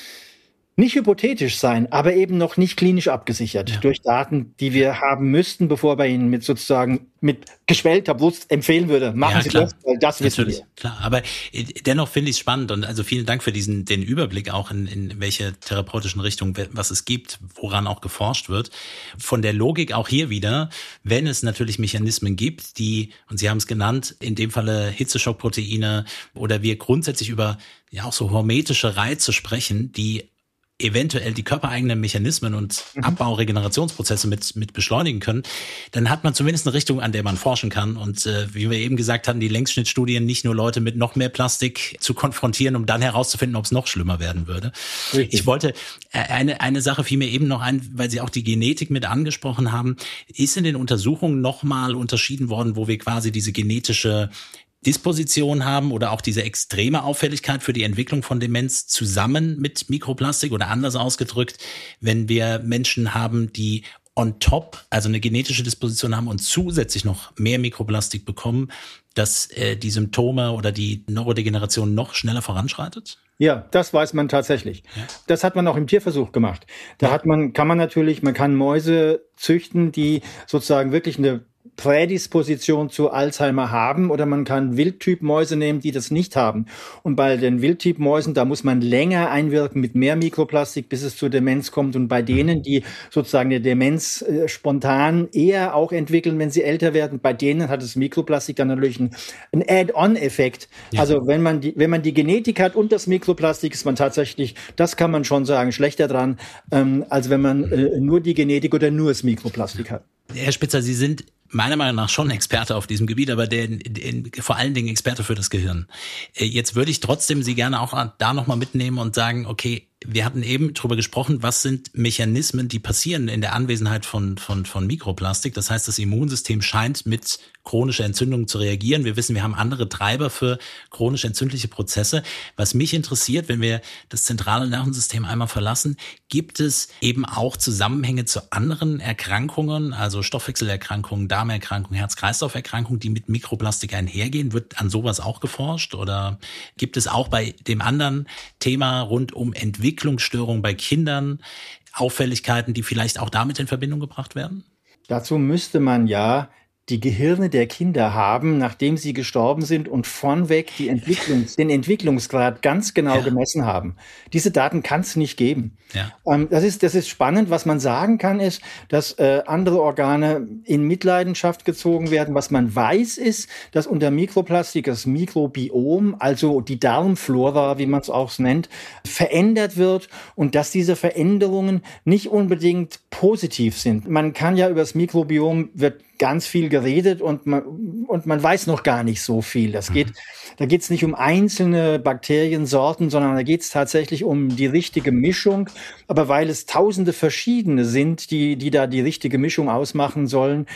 nicht hypothetisch sein, aber eben noch nicht klinisch abgesichert ja. durch Daten, die wir haben müssten, bevor wir Ihnen mit sozusagen mit geschwellter Brust empfehlen würde. Machen ja, Sie klar. das, weil das wissen Natürlich, wir. Klar, aber dennoch finde ich es spannend und also vielen Dank für diesen den Überblick auch in, in welche therapeutischen Richtungen was es gibt, woran auch geforscht wird. Von der Logik auch hier wieder, wenn es natürlich Mechanismen gibt, die, und Sie haben es genannt, in dem Falle Hitzeschockproteine oder wir grundsätzlich über ja auch so hormetische Reize sprechen, die eventuell die körpereigenen Mechanismen und mhm. Abbau-Regenerationsprozesse mit mit beschleunigen können, dann hat man zumindest eine Richtung, an der man forschen kann. Und äh, wie wir eben gesagt hatten, die Längsschnittstudien nicht nur Leute mit noch mehr Plastik zu konfrontieren, um dann herauszufinden, ob es noch schlimmer werden würde. Richtig. Ich wollte, äh, eine eine Sache fiel mir eben noch ein, weil Sie auch die Genetik mit angesprochen haben, ist in den Untersuchungen nochmal unterschieden worden, wo wir quasi diese genetische Disposition haben oder auch diese extreme Auffälligkeit für die Entwicklung von Demenz zusammen mit Mikroplastik oder anders ausgedrückt, wenn wir Menschen haben, die on top, also eine genetische Disposition haben und zusätzlich noch mehr Mikroplastik bekommen, dass äh, die Symptome oder die Neurodegeneration noch schneller voranschreitet? Ja, das weiß man tatsächlich. Ja. Das hat man auch im Tierversuch gemacht. Da ja. hat man, kann man natürlich, man kann Mäuse züchten, die sozusagen wirklich eine Prädisposition zu Alzheimer haben oder man kann Wildtyp-Mäuse nehmen, die das nicht haben. Und bei den Wildtyp-Mäusen, da muss man länger einwirken mit mehr Mikroplastik, bis es zur Demenz kommt. Und bei denen, die sozusagen eine Demenz äh, spontan eher auch entwickeln, wenn sie älter werden, bei denen hat das Mikroplastik dann natürlich einen, einen Add-on-Effekt. Ja. Also wenn man die, wenn man die Genetik hat und das Mikroplastik, ist man tatsächlich, das kann man schon sagen, schlechter dran, ähm, als wenn man äh, nur die Genetik oder nur das Mikroplastik hat. Herr Spitzer, Sie sind meiner Meinung nach schon Experte auf diesem Gebiet, aber der, der, vor allen Dingen Experte für das Gehirn. Jetzt würde ich trotzdem Sie gerne auch da nochmal mitnehmen und sagen, okay, wir hatten eben drüber gesprochen, was sind Mechanismen, die passieren in der Anwesenheit von, von, von Mikroplastik. Das heißt, das Immunsystem scheint mit chronischer Entzündung zu reagieren. Wir wissen, wir haben andere Treiber für chronisch entzündliche Prozesse. Was mich interessiert, wenn wir das zentrale Nervensystem einmal verlassen, gibt es eben auch Zusammenhänge zu anderen Erkrankungen, also Stoffwechselerkrankungen, Darmerkrankungen, Herz-Kreislauf-Erkrankungen, die mit Mikroplastik einhergehen? Wird an sowas auch geforscht? Oder gibt es auch bei dem anderen Thema rund um Entwicklung Entwicklungsstörungen bei Kindern, Auffälligkeiten, die vielleicht auch damit in Verbindung gebracht werden? Dazu müsste man ja die Gehirne der Kinder haben, nachdem sie gestorben sind und vornweg die Entwicklungs-, den Entwicklungsgrad ganz genau ja. gemessen haben. Diese Daten kann es nicht geben. Ja. Ähm, das ist, das ist spannend. Was man sagen kann, ist, dass äh, andere Organe in Mitleidenschaft gezogen werden. Was man weiß, ist, dass unter Mikroplastik das Mikrobiom, also die Darmflora, wie man es auch nennt, verändert wird und dass diese Veränderungen nicht unbedingt positiv sind. Man kann ja über das Mikrobiom, wird ganz viel geredet und man, und man weiß noch gar nicht so viel. Das geht, da geht es nicht um einzelne Bakteriensorten, sondern da geht es tatsächlich um die richtige Mischung. Aber weil es tausende verschiedene sind, die, die da die richtige Mischung ausmachen sollen,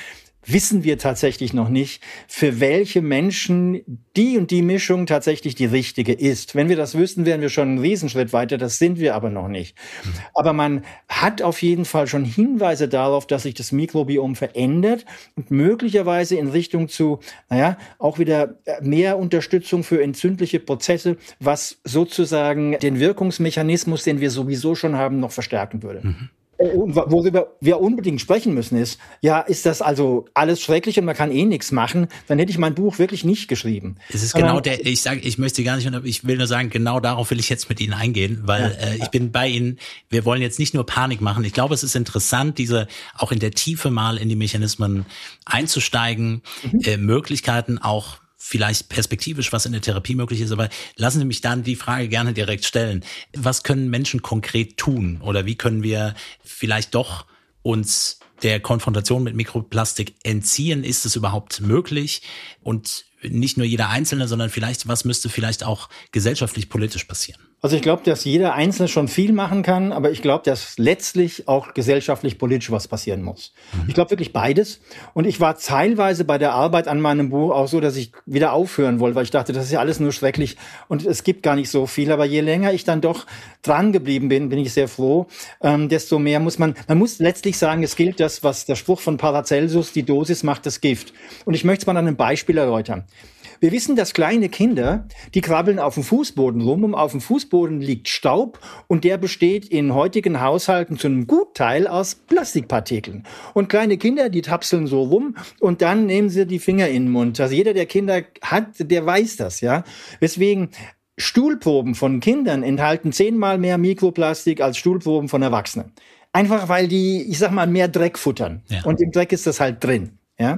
wissen wir tatsächlich noch nicht, für welche Menschen die und die Mischung tatsächlich die richtige ist. Wenn wir das wüssten, wären wir schon einen Riesenschritt weiter. Das sind wir aber noch nicht. Mhm. Aber man hat auf jeden Fall schon Hinweise darauf, dass sich das Mikrobiom verändert und möglicherweise in Richtung zu, naja, auch wieder mehr Unterstützung für entzündliche Prozesse, was sozusagen den Wirkungsmechanismus, den wir sowieso schon haben, noch verstärken würde. Mhm. Und worüber wir unbedingt sprechen müssen ist, ja, ist das also alles schrecklich und man kann eh nichts machen, dann hätte ich mein Buch wirklich nicht geschrieben. Es ist genau der, ich sage, ich möchte gar nicht, ich will nur sagen, genau darauf will ich jetzt mit Ihnen eingehen, weil ja, äh, ich bin bei Ihnen, wir wollen jetzt nicht nur Panik machen. Ich glaube, es ist interessant, diese auch in der Tiefe mal in die Mechanismen einzusteigen, mhm. äh, Möglichkeiten auch vielleicht perspektivisch, was in der Therapie möglich ist, aber lassen Sie mich dann die Frage gerne direkt stellen. Was können Menschen konkret tun oder wie können wir vielleicht doch uns der Konfrontation mit Mikroplastik entziehen? Ist es überhaupt möglich? Und nicht nur jeder Einzelne, sondern vielleicht, was müsste vielleicht auch gesellschaftlich, politisch passieren? Also ich glaube, dass jeder Einzelne schon viel machen kann, aber ich glaube, dass letztlich auch gesellschaftlich, politisch was passieren muss. Mhm. Ich glaube wirklich beides. Und ich war teilweise bei der Arbeit an meinem Buch auch so, dass ich wieder aufhören wollte, weil ich dachte, das ist ja alles nur schrecklich und es gibt gar nicht so viel. Aber je länger ich dann doch dran geblieben bin, bin ich sehr froh, ähm, desto mehr muss man, man muss letztlich sagen, es gilt das, was der Spruch von Paracelsus, die Dosis macht das Gift. Und ich möchte es mal an einem Beispiel erläutern. Wir wissen, dass kleine Kinder, die krabbeln auf dem Fußboden rum und auf dem Fußboden liegt Staub und der besteht in heutigen Haushalten zu einem Gutteil aus Plastikpartikeln. Und kleine Kinder, die tapseln so rum und dann nehmen sie die Finger in den Mund. Also jeder, der Kinder hat, der weiß das, ja. Deswegen Stuhlproben von Kindern enthalten zehnmal mehr Mikroplastik als Stuhlproben von Erwachsenen. Einfach weil die, ich sag mal, mehr Dreck futtern. Ja. Und im Dreck ist das halt drin, ja.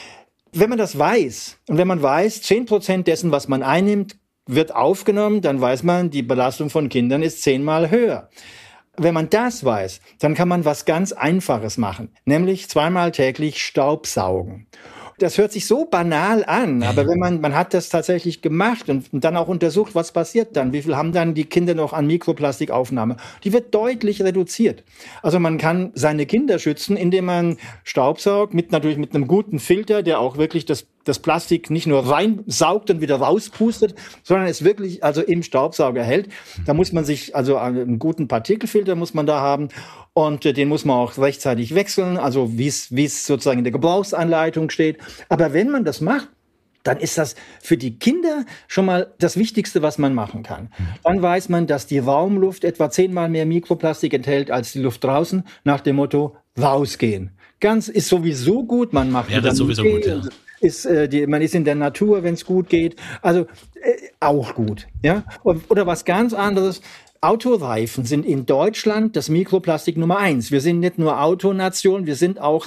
Wenn man das weiß und wenn man weiß, zehn Prozent dessen, was man einnimmt, wird aufgenommen, dann weiß man, die Belastung von Kindern ist zehnmal höher. Wenn man das weiß, dann kann man was ganz Einfaches machen, nämlich zweimal täglich Staubsaugen. Das hört sich so banal an, aber wenn man, man hat das tatsächlich gemacht und, und dann auch untersucht, was passiert dann, wie viel haben dann die Kinder noch an Mikroplastikaufnahme, die wird deutlich reduziert. Also man kann seine Kinder schützen, indem man Staubsaugt, mit natürlich mit einem guten Filter, der auch wirklich das das Plastik nicht nur reinsaugt und wieder rauspustet, sondern es wirklich also im Staubsauger hält. Da muss man sich, also einen guten Partikelfilter muss man da haben und den muss man auch rechtzeitig wechseln, also wie es wie es sozusagen in der Gebrauchsanleitung steht. Aber wenn man das macht, dann ist das für die Kinder schon mal das Wichtigste, was man machen kann. Dann weiß man, dass die Raumluft etwa zehnmal mehr Mikroplastik enthält als die Luft draußen, nach dem Motto rausgehen. Ganz ist sowieso gut, man macht ja, das ist sowieso gut, ja. Ist, äh, die, man ist in der Natur, wenn es gut geht. Also äh, auch gut. Ja? Oder was ganz anderes. Autoreifen sind in Deutschland das Mikroplastik Nummer eins. Wir sind nicht nur Autonation, wir sind auch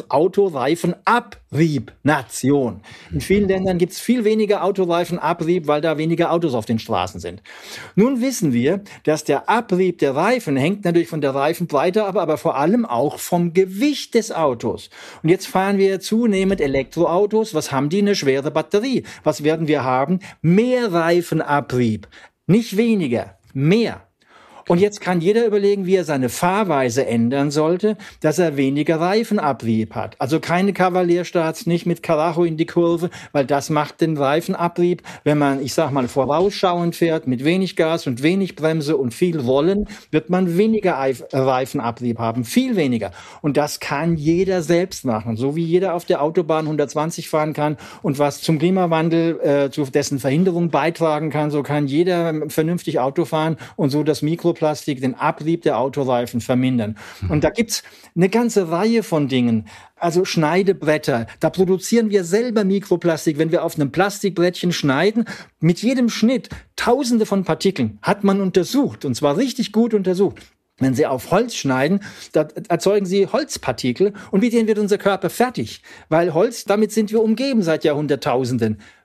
Autoreifenabriebnation. In vielen Ländern gibt es viel weniger Autoreifenabrieb, weil da weniger Autos auf den Straßen sind. Nun wissen wir, dass der Abrieb der Reifen hängt natürlich von der Reifenbreite, aber, aber vor allem auch vom Gewicht des Autos. Und jetzt fahren wir zunehmend Elektroautos. Was haben die? Eine schwere Batterie. Was werden wir haben? Mehr Reifenabrieb. Nicht weniger, mehr. Und jetzt kann jeder überlegen, wie er seine Fahrweise ändern sollte, dass er weniger Reifenabrieb hat. Also keine Kavalierstarts, nicht mit Karacho in die Kurve, weil das macht den Reifenabrieb. Wenn man, ich sag mal, vorausschauend fährt, mit wenig Gas und wenig Bremse und viel Rollen, wird man weniger Reifenabrieb haben, viel weniger. Und das kann jeder selbst machen, so wie jeder auf der Autobahn hundertzwanzig fahren kann und was zum Klimawandel, äh, zu dessen Verhinderung beitragen kann, so kann jeder vernünftig Auto fahren und so das Mikro Plastik, den Abrieb der Autoreifen vermindern. Und da gibt's eine ganze Reihe von Dingen. Also Schneidebretter, da produzieren wir selber Mikroplastik. Wenn wir auf einem Plastikbrettchen schneiden, mit jedem Schnitt Tausende von Partikeln hat man untersucht, und zwar richtig gut untersucht. Wenn Sie auf Holz schneiden, da erzeugen Sie Holzpartikel und mit denen wird unser Körper fertig. Weil Holz, damit sind wir umgeben seit Jahrhunderttausenden.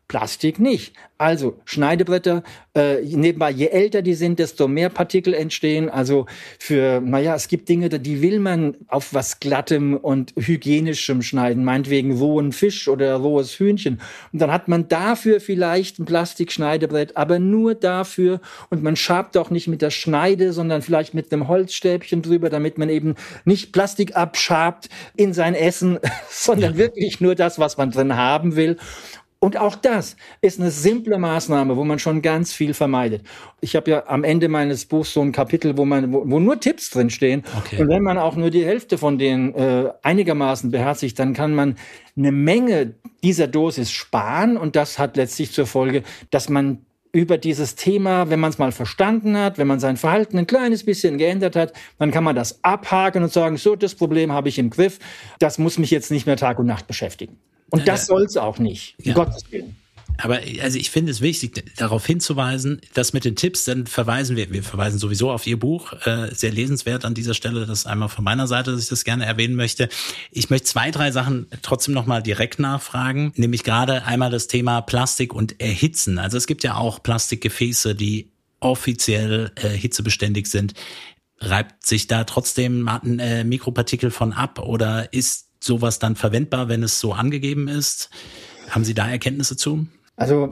Plastik nicht. Also Schneidebretter, äh, nebenbei, je älter die sind, desto mehr Partikel entstehen. Also für, naja, es gibt Dinge, die will man auf was Glattem und Hygienischem schneiden, meinetwegen rohen Fisch oder rohes Hühnchen. Und dann hat man dafür vielleicht ein Plastikschneidebrett, aber nur dafür. Und man schabt auch nicht mit der Schneide, sondern vielleicht mit einem Holzstäbchen drüber, damit man eben nicht Plastik abschabt in sein Essen, sondern ja. wirklich nur das, was man drin haben will. Und auch das ist eine simple Maßnahme, wo man schon ganz viel vermeidet. Ich habe ja am Ende meines Buchs so ein Kapitel, wo man, wo, wo nur Tipps drinstehen. Okay. Und wenn man auch nur die Hälfte von denen äh, einigermaßen beherzigt, dann kann man eine Menge dieser Dosis sparen. Und das hat letztlich zur Folge, dass man über dieses Thema, wenn man es mal verstanden hat, wenn man sein Verhalten ein kleines bisschen geändert hat, dann kann man das abhaken und sagen, so, das Problem habe ich im Griff. Das muss mich jetzt nicht mehr Tag und Nacht beschäftigen. Und das soll es auch nicht, um ja. Gottes Willen. Aber also ich finde es wichtig, darauf hinzuweisen, dass mit den Tipps, dann verweisen wir, wir verweisen sowieso auf Ihr Buch, äh, sehr lesenswert an dieser Stelle, das einmal von meiner Seite, dass ich das gerne erwähnen möchte. Ich möchte zwei, drei Sachen trotzdem nochmal direkt nachfragen, nämlich gerade einmal das Thema Plastik und Erhitzen. Also es gibt ja auch Plastikgefäße, die offiziell äh, hitzebeständig sind. Reibt sich da trotzdem ein äh, Mikropartikel von ab oder ist sowas dann verwendbar, wenn es so angegeben ist? Haben Sie da Erkenntnisse zu? Also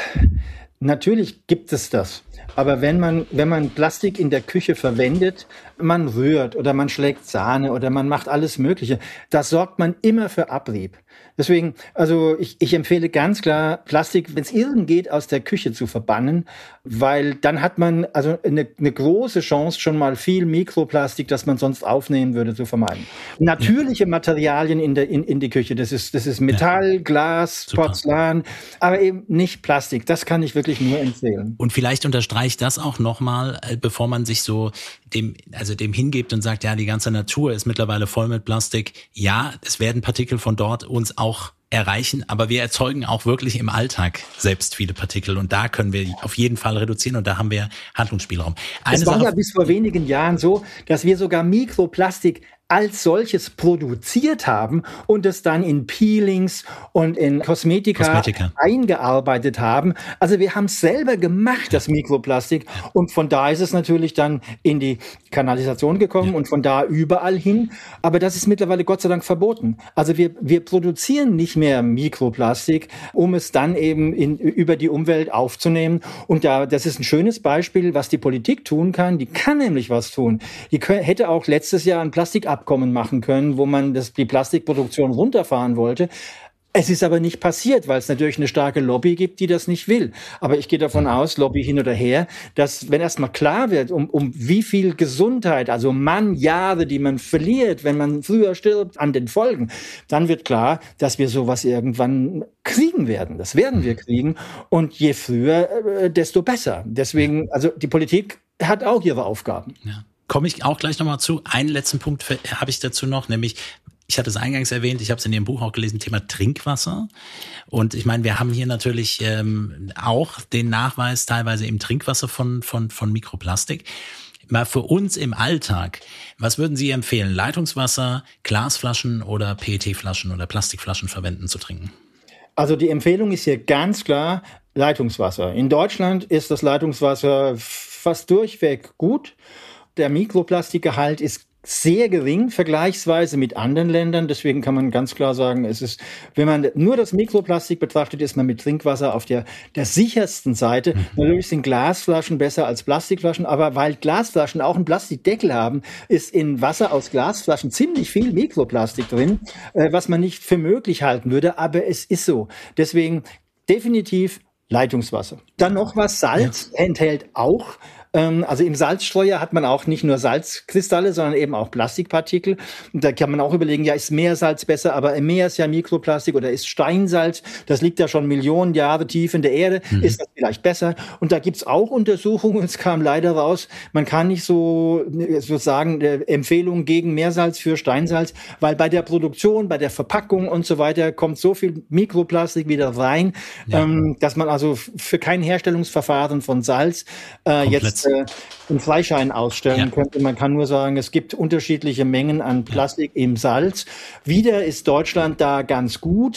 natürlich gibt es das. Aber wenn man, wenn man Plastik in der Küche verwendet, man rührt oder man schlägt Sahne oder man macht alles Mögliche, das sorgt man immer für Abrieb. Deswegen, also ich, ich empfehle ganz klar, Plastik, wenn es irgend geht, aus der Küche zu verbannen, weil dann hat man also eine, eine große Chance, schon mal viel Mikroplastik, das man sonst aufnehmen würde, zu vermeiden. Natürliche Materialien in der in, in die Küche, das ist das ist Metall, Glas, Super. Porzellan, aber eben nicht Plastik. Das kann ich wirklich nur empfehlen. Und vielleicht unterstreicht das auch nochmal, bevor man sich so dem also dem hingibt und sagt, ja, die ganze Natur ist mittlerweile voll mit Plastik. Ja, es werden Partikel von dort uns auch erreichen, aber wir erzeugen auch wirklich im Alltag selbst viele Partikel und da können wir auf jeden Fall reduzieren und da haben wir Handlungsspielraum. Eine es war Sache, ja bis vor wenigen Jahren so, dass wir sogar Mikroplastik als solches produziert haben und es dann in Peelings und in Kosmetika, Kosmetika. eingearbeitet haben. Also wir haben es selber gemacht, das Mikroplastik. Und von da ist es natürlich dann in die Kanalisation gekommen ja. und von da überall hin. Aber das ist mittlerweile Gott sei Dank verboten. Also wir, wir produzieren nicht mehr Mikroplastik, um es dann eben in, über die Umwelt aufzunehmen. Und da, das ist ein schönes Beispiel, was die Politik tun kann. Die kann nämlich was tun. Die können, hätte auch letztes Jahr ein Plastikabkommen machen können, wo man das, die Plastikproduktion runterfahren wollte. Es ist aber nicht passiert, weil es natürlich eine starke Lobby gibt, die das nicht will. Aber ich gehe davon aus, Lobby hin oder her, dass wenn erstmal klar wird, um, um wie viel Gesundheit, also Mannjahre, die man verliert, wenn man früher stirbt an den Folgen, dann wird klar, dass wir sowas irgendwann kriegen werden. Das werden wir kriegen. Und je früher, äh, desto besser. Deswegen, also die Politik hat auch ihre Aufgaben. Ja. Komme ich auch gleich nochmal zu. Einen letzten Punkt habe ich dazu noch, nämlich, ich hatte es eingangs erwähnt, ich habe es in Ihrem Buch auch gelesen, Thema Trinkwasser. Und ich meine, wir haben hier natürlich ähm, auch den Nachweis teilweise im Trinkwasser von, von, von Mikroplastik. Mal für uns im Alltag, was würden Sie empfehlen? Leitungswasser, Glasflaschen oder P E T-Flaschen oder Plastikflaschen verwenden zu trinken? Also die Empfehlung ist hier ganz klar Leitungswasser. In Deutschland ist das Leitungswasser fast durchweg gut. Der Mikroplastikgehalt ist sehr gering, vergleichsweise mit anderen Ländern. Deswegen kann man ganz klar sagen, es ist, wenn man nur das Mikroplastik betrachtet, ist man mit Trinkwasser auf der, der sichersten Seite. Mhm. Natürlich sind Glasflaschen besser als Plastikflaschen, aber weil Glasflaschen auch einen Plastikdeckel haben, ist in Wasser aus Glasflaschen ziemlich viel Mikroplastik drin, äh, was man nicht für möglich halten würde, aber es ist so. Deswegen definitiv Leitungswasser. Dann noch was, Salz ja. enthält auch. Also im Salzstreuer hat man auch nicht nur Salzkristalle, sondern eben auch Plastikpartikel. Und da kann man auch überlegen, ja, ist Meersalz besser, aber im Meer ist ja Mikroplastik oder ist Steinsalz, das liegt ja schon Millionen Jahre tief in der Erde, mhm. ist das vielleicht besser? Und da gibt's auch Untersuchungen, es kam leider raus, man kann nicht so sozusagen Empfehlungen gegen Meersalz für Steinsalz, weil bei der Produktion, bei der Verpackung und so weiter kommt so viel Mikroplastik wieder rein, ja. ähm, dass man also für kein Herstellungsverfahren von Salz äh, jetzt äh, einen Freischein ausstellen ja. könnte. Man kann nur sagen, es gibt unterschiedliche Mengen an Plastik ja. im Salz. Wieder ist Deutschland da ganz gut.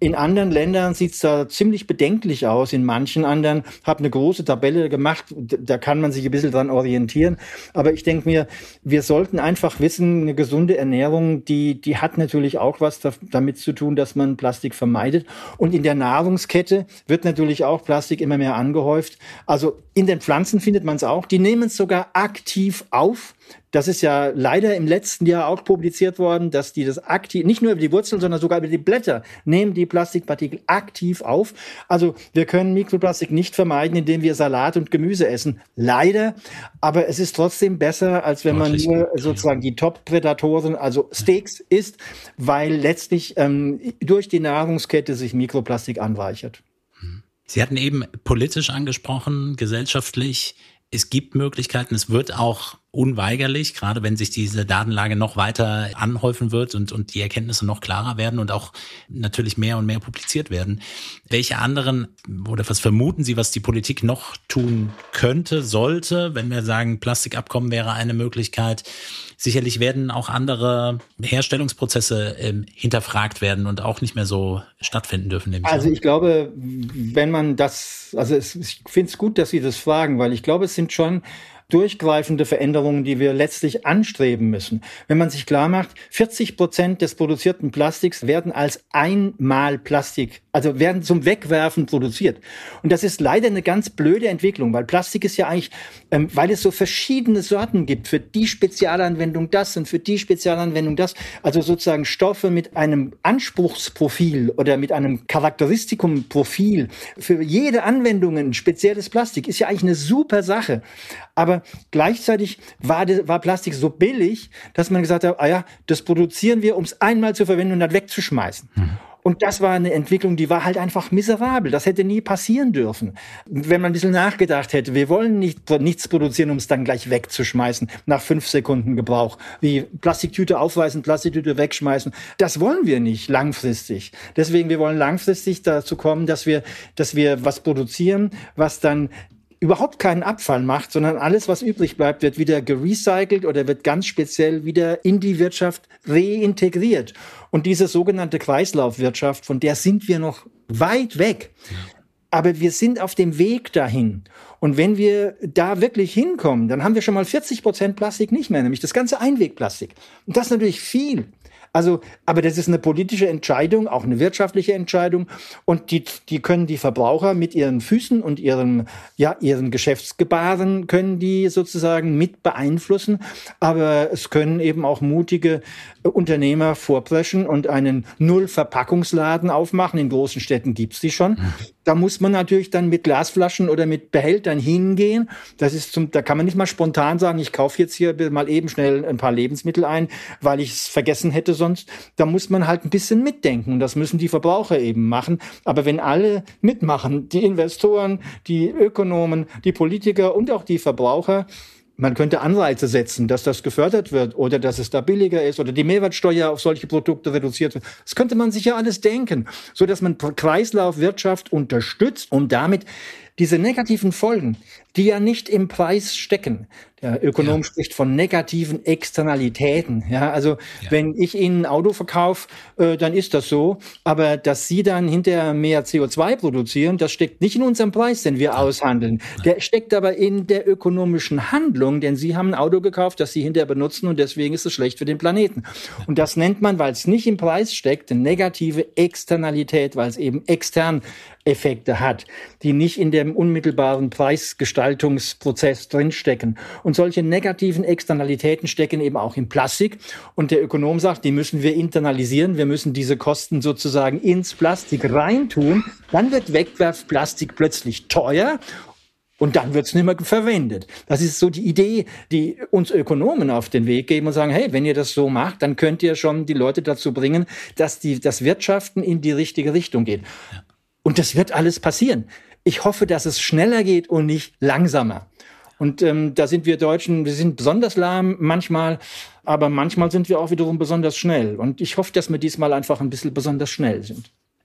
In anderen Ländern sieht es da ziemlich bedenklich aus. In manchen anderen habe eine große Tabelle gemacht. Da kann man sich ein bisschen dran orientieren. Aber ich denke mir, wir sollten einfach wissen, eine gesunde Ernährung, die, die hat natürlich auch was da, damit zu tun, dass man Plastik vermeidet. Und in der Nahrungskette wird natürlich auch Plastik immer mehr angehäuft. Also in den Pflanzen findet man es auch. Die nehmen es sogar aktiv auf. Das ist ja leider im letzten Jahr auch publiziert worden, dass die das aktiv, nicht nur über die Wurzeln, sondern sogar über die Blätter, nehmen die Plastikpartikel aktiv auf. Also wir können Mikroplastik nicht vermeiden, indem wir Salat und Gemüse essen. Leider. Aber es ist trotzdem besser, als wenn man nur sozusagen die Top-Prädatoren, also Steaks isst, weil letztlich ähm, durch die Nahrungskette sich Mikroplastik anreichert. Sie hatten eben politisch angesprochen, gesellschaftlich. Es gibt Möglichkeiten, es wird auch unweigerlich, gerade wenn sich diese Datenlage noch weiter anhäufen wird und, und die Erkenntnisse noch klarer werden und auch natürlich mehr und mehr publiziert werden. Welche anderen oder was vermuten Sie, was die Politik noch tun könnte, sollte, wenn wir sagen, Plastikabkommen wäre eine Möglichkeit? Sicherlich werden auch andere Herstellungsprozesse äh, hinterfragt werden und auch nicht mehr so stattfinden dürfen. Also ich glaube, wenn man das, also es, ich finde es gut, dass Sie das fragen, weil ich glaube, es sind schon durchgreifende Veränderungen, die wir letztlich anstreben müssen. Wenn man sich klar macht, vierzig Prozent des produzierten Plastiks werden als Einmalplastik, also werden zum Wegwerfen produziert. Und das ist leider eine ganz blöde Entwicklung, weil Plastik ist ja eigentlich, ähm, weil es so verschiedene Sorten gibt, für die Spezialanwendung das und für die Spezialanwendung das, also sozusagen Stoffe mit einem Anspruchsprofil oder mit einem Charakteristikumprofil, für jede Anwendung ein spezielles Plastik, ist ja eigentlich eine super Sache. Aber gleichzeitig war, de, war Plastik so billig, dass man gesagt hat, ah ja, das produzieren wir, um es einmal zu verwenden und dann wegzuschmeißen. Mhm. Und das war eine Entwicklung, die war halt einfach miserabel. Das hätte nie passieren dürfen. Wenn man ein bisschen nachgedacht hätte, wir wollen nicht, nichts produzieren, um es dann gleich wegzuschmeißen, nach fünf Sekunden Gebrauch. Wie Plastiktüte aufweisen, Plastiktüte wegschmeißen. Das wollen wir nicht langfristig. Deswegen, wir wollen langfristig dazu kommen, dass wir, dass wir was produzieren, was dann überhaupt keinen Abfall macht, sondern alles, was übrig bleibt, wird wieder gerecycelt oder wird ganz speziell wieder in die Wirtschaft reintegriert. Und diese sogenannte Kreislaufwirtschaft, von der sind wir noch weit weg. Ja. Aber wir sind auf dem Weg dahin. Und wenn wir da wirklich hinkommen, dann haben wir schon mal vierzig Prozent Plastik nicht mehr, nämlich das ganze Einwegplastik. Und das ist natürlich viel. Also, aber das ist eine politische Entscheidung, auch eine wirtschaftliche Entscheidung. Und die, die können die Verbraucher mit ihren Füßen und ihren, ja, ihren Geschäftsgebaren können die sozusagen mit beeinflussen. Aber es können eben auch mutige Unternehmer vorpreschen und einen Null-Verpackungsladen aufmachen. In großen Städten gibt's die schon. Da muss man natürlich dann mit Glasflaschen oder mit Behältern hingehen. Das ist zum, da kann man nicht mal spontan sagen, ich kaufe jetzt hier mal eben schnell ein paar Lebensmittel ein, weil ich es vergessen hätte sonst. Da muss man halt ein bisschen mitdenken. Das müssen die Verbraucher eben machen. Aber wenn alle mitmachen, die Investoren, die Ökonomen, die Politiker und auch die Verbraucher, man könnte Anreize setzen, dass das gefördert wird oder dass es da billiger ist oder die Mehrwertsteuer auf solche Produkte reduziert wird. Das könnte man sich ja alles denken, so dass man Kreislaufwirtschaft unterstützt und damit diese negativen Folgen, die ja nicht im Preis stecken. Der Ökonom ja. spricht von negativen Externalitäten. Ja, also ja. wenn ich Ihnen ein Auto verkaufe, äh, dann ist das so. Aber dass Sie dann hinterher mehr C O zwei produzieren, das steckt nicht in unserem Preis, den wir ja. aushandeln. Ja. Der steckt aber in der ökonomischen Handlung, denn Sie haben ein Auto gekauft, das Sie hinterher benutzen und deswegen ist es schlecht für den Planeten. Ja. Und das nennt man, weil es nicht im Preis steckt, eine negative Externalität, weil es eben extern Effekte hat, die nicht in dem unmittelbaren Preisgestaltungsprozess drinstecken. Und solche negativen Externalitäten stecken eben auch im Plastik. Und der Ökonom sagt, die müssen wir internalisieren. Wir müssen diese Kosten sozusagen ins Plastik reintun. Dann wird Wegwerfplastik plötzlich teuer. Und dann wird es nicht mehr verwendet. Das ist so die Idee, die uns Ökonomen auf den Weg geben und sagen, hey, wenn ihr das so macht, dann könnt ihr schon die Leute dazu bringen, dass die, das Wirtschaften in die richtige Richtung geht. Ja. Und das wird alles passieren. Ich hoffe, dass es schneller geht und nicht langsamer. Und ähm, da sind wir Deutschen, wir sind besonders lahm manchmal, aber manchmal sind wir auch wiederum besonders schnell. Und ich hoffe, dass wir diesmal einfach ein bisschen besonders schnell sind.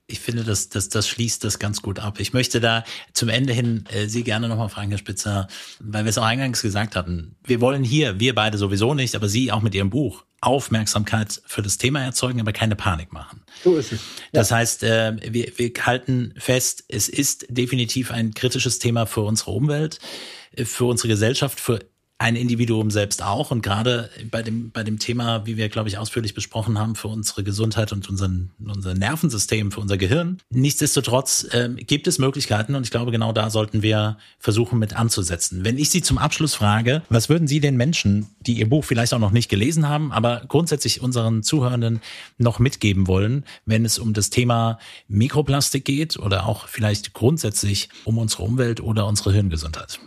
Ich finde, das, das, das schließt das ganz gut ab. Ich möchte da zum Ende hin äh, Sie gerne nochmal fragen, Herr Spitzer, weil wir es auch eingangs gesagt hatten. Wir wollen hier, wir beide sowieso nicht, aber Sie auch mit Ihrem Buch Aufmerksamkeit für das Thema erzeugen, aber keine Panik machen. So ist es. Ja. Das heißt, äh, wir, wir halten fest, es ist definitiv ein kritisches Thema für unsere Umwelt, für unsere Gesellschaft, für ein Individuum selbst auch, und gerade bei dem bei dem Thema, wie wir, glaube ich, ausführlich besprochen haben, für unsere Gesundheit und unseren unser Nervensystem, für unser Gehirn. Nichtsdestotrotz äh, gibt es Möglichkeiten, und ich glaube, genau da sollten wir versuchen, mit anzusetzen. Wenn ich Sie zum Abschluss frage, was würden Sie den Menschen, die Ihr Buch vielleicht auch noch nicht gelesen haben, aber grundsätzlich unseren Zuhörenden noch mitgeben wollen, wenn es um das Thema Mikroplastik geht oder auch vielleicht grundsätzlich um unsere Umwelt oder unsere Hirngesundheit?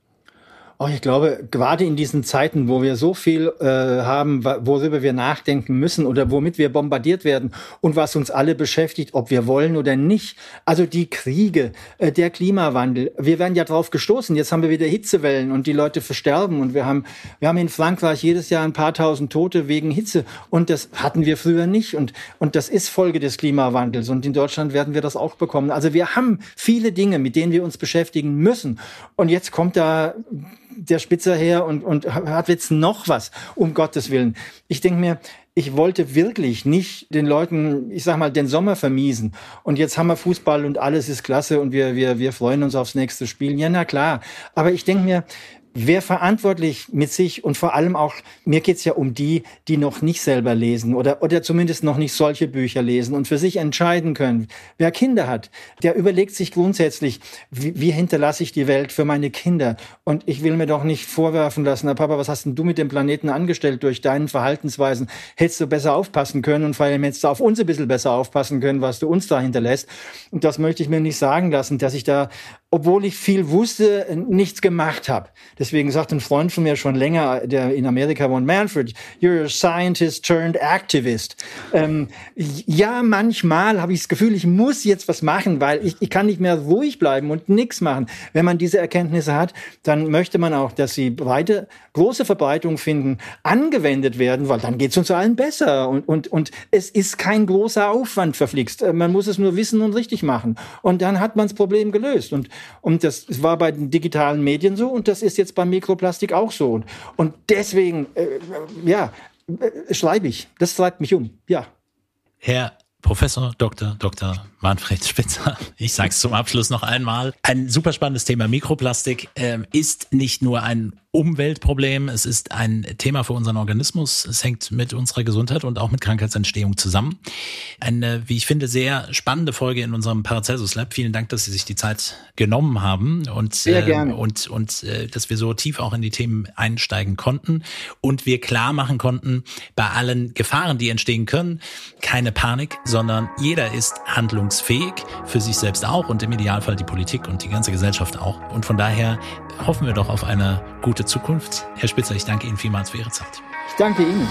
Oh, ich glaube, gerade in diesen Zeiten, wo wir so viel äh, haben, worüber wir nachdenken müssen oder womit wir bombardiert werden und was uns alle beschäftigt, ob wir wollen oder nicht. Also die Kriege, äh, der Klimawandel. Wir werden ja drauf gestoßen. Jetzt haben wir wieder Hitzewellen und die Leute versterben. Und wir haben, wir haben in Frankreich jedes Jahr ein paar tausend Tote wegen Hitze. Und das hatten wir früher nicht. Und, und das ist Folge des Klimawandels. Und in Deutschland werden wir das auch bekommen. Also wir haben viele Dinge, mit denen wir uns beschäftigen müssen. Und jetzt kommt da der Spitzer her und, und hat jetzt noch was, um Gottes Willen. Ich denke mir, ich wollte wirklich nicht den Leuten, ich sag mal, den Sommer vermiesen. Und jetzt haben wir Fußball und alles ist klasse und wir, wir, wir freuen uns aufs nächste Spiel. Ja, na klar. Aber ich denke mir, wer verantwortlich mit sich und vor allem auch, mir geht's ja um die, die noch nicht selber lesen oder oder zumindest noch nicht solche Bücher lesen und für sich entscheiden können. Wer Kinder hat, der überlegt sich grundsätzlich, wie, wie hinterlasse ich die Welt für meine Kinder? Und ich will mir doch nicht vorwerfen lassen, na Papa, was hast denn du mit dem Planeten angestellt durch deinen Verhaltensweisen? Hättest du besser aufpassen können und vor allem hättest du auf uns ein bisschen besser aufpassen können, was du uns da hinterlässt. Und das möchte ich mir nicht sagen lassen, dass ich da, obwohl ich viel wusste, nichts gemacht habe. Deswegen sagt ein Freund von mir schon länger, der in Amerika wohnt, Manfred, you're a scientist turned activist. Ähm, ja, manchmal habe ich das Gefühl, ich muss jetzt was machen, weil ich, ich kann nicht mehr ruhig bleiben und nichts machen. Wenn man diese Erkenntnisse hat, dann möchte man auch, dass sie breite, große Verbreitung finden, angewendet werden, weil dann geht es uns allen besser. Und, und, und es ist kein großer Aufwand verflixt. Man muss es nur wissen und richtig machen. Und dann hat man das Problem gelöst. Und, und das war bei den digitalen Medien so und das ist jetzt beim Mikroplastik auch so. Und, und deswegen, äh, ja, äh, schreibe ich. Das treibt mich um, ja. Herr Professor Doktor Doktor Manfred Spitzer, ich sage es zum Abschluss noch einmal. Ein super spannendes Thema. Mikroplastik äh, ist nicht nur ein Umweltproblem, es ist ein Thema für unseren Organismus. Es hängt mit unserer Gesundheit und auch mit Krankheitsentstehung zusammen. Eine, wie ich finde, sehr spannende Folge in unserem Paracelsus Lab. Vielen Dank, dass Sie sich die Zeit genommen haben und sehr gerne. Äh, und und äh, dass wir so tief auch in die Themen einsteigen konnten und wir klar machen konnten, bei allen Gefahren, die entstehen können, keine Panik, sondern jeder ist handlungsfähig, für sich selbst auch und im Idealfall die Politik und die ganze Gesellschaft auch. Und von daher hoffen wir doch auf eine gute Zukunft. Herr Spitzer, ich danke Ihnen vielmals für Ihre Zeit. Ich danke Ihnen.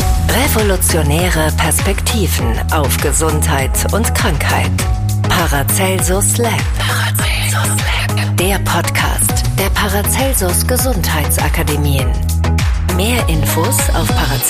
Revolutionäre Perspektiven auf Gesundheit und Krankheit. Paracelsus Lab. Paracelsus Lab. Der Podcast der Paracelsus Gesundheitsakademien. Mehr Infos auf Paracelsus.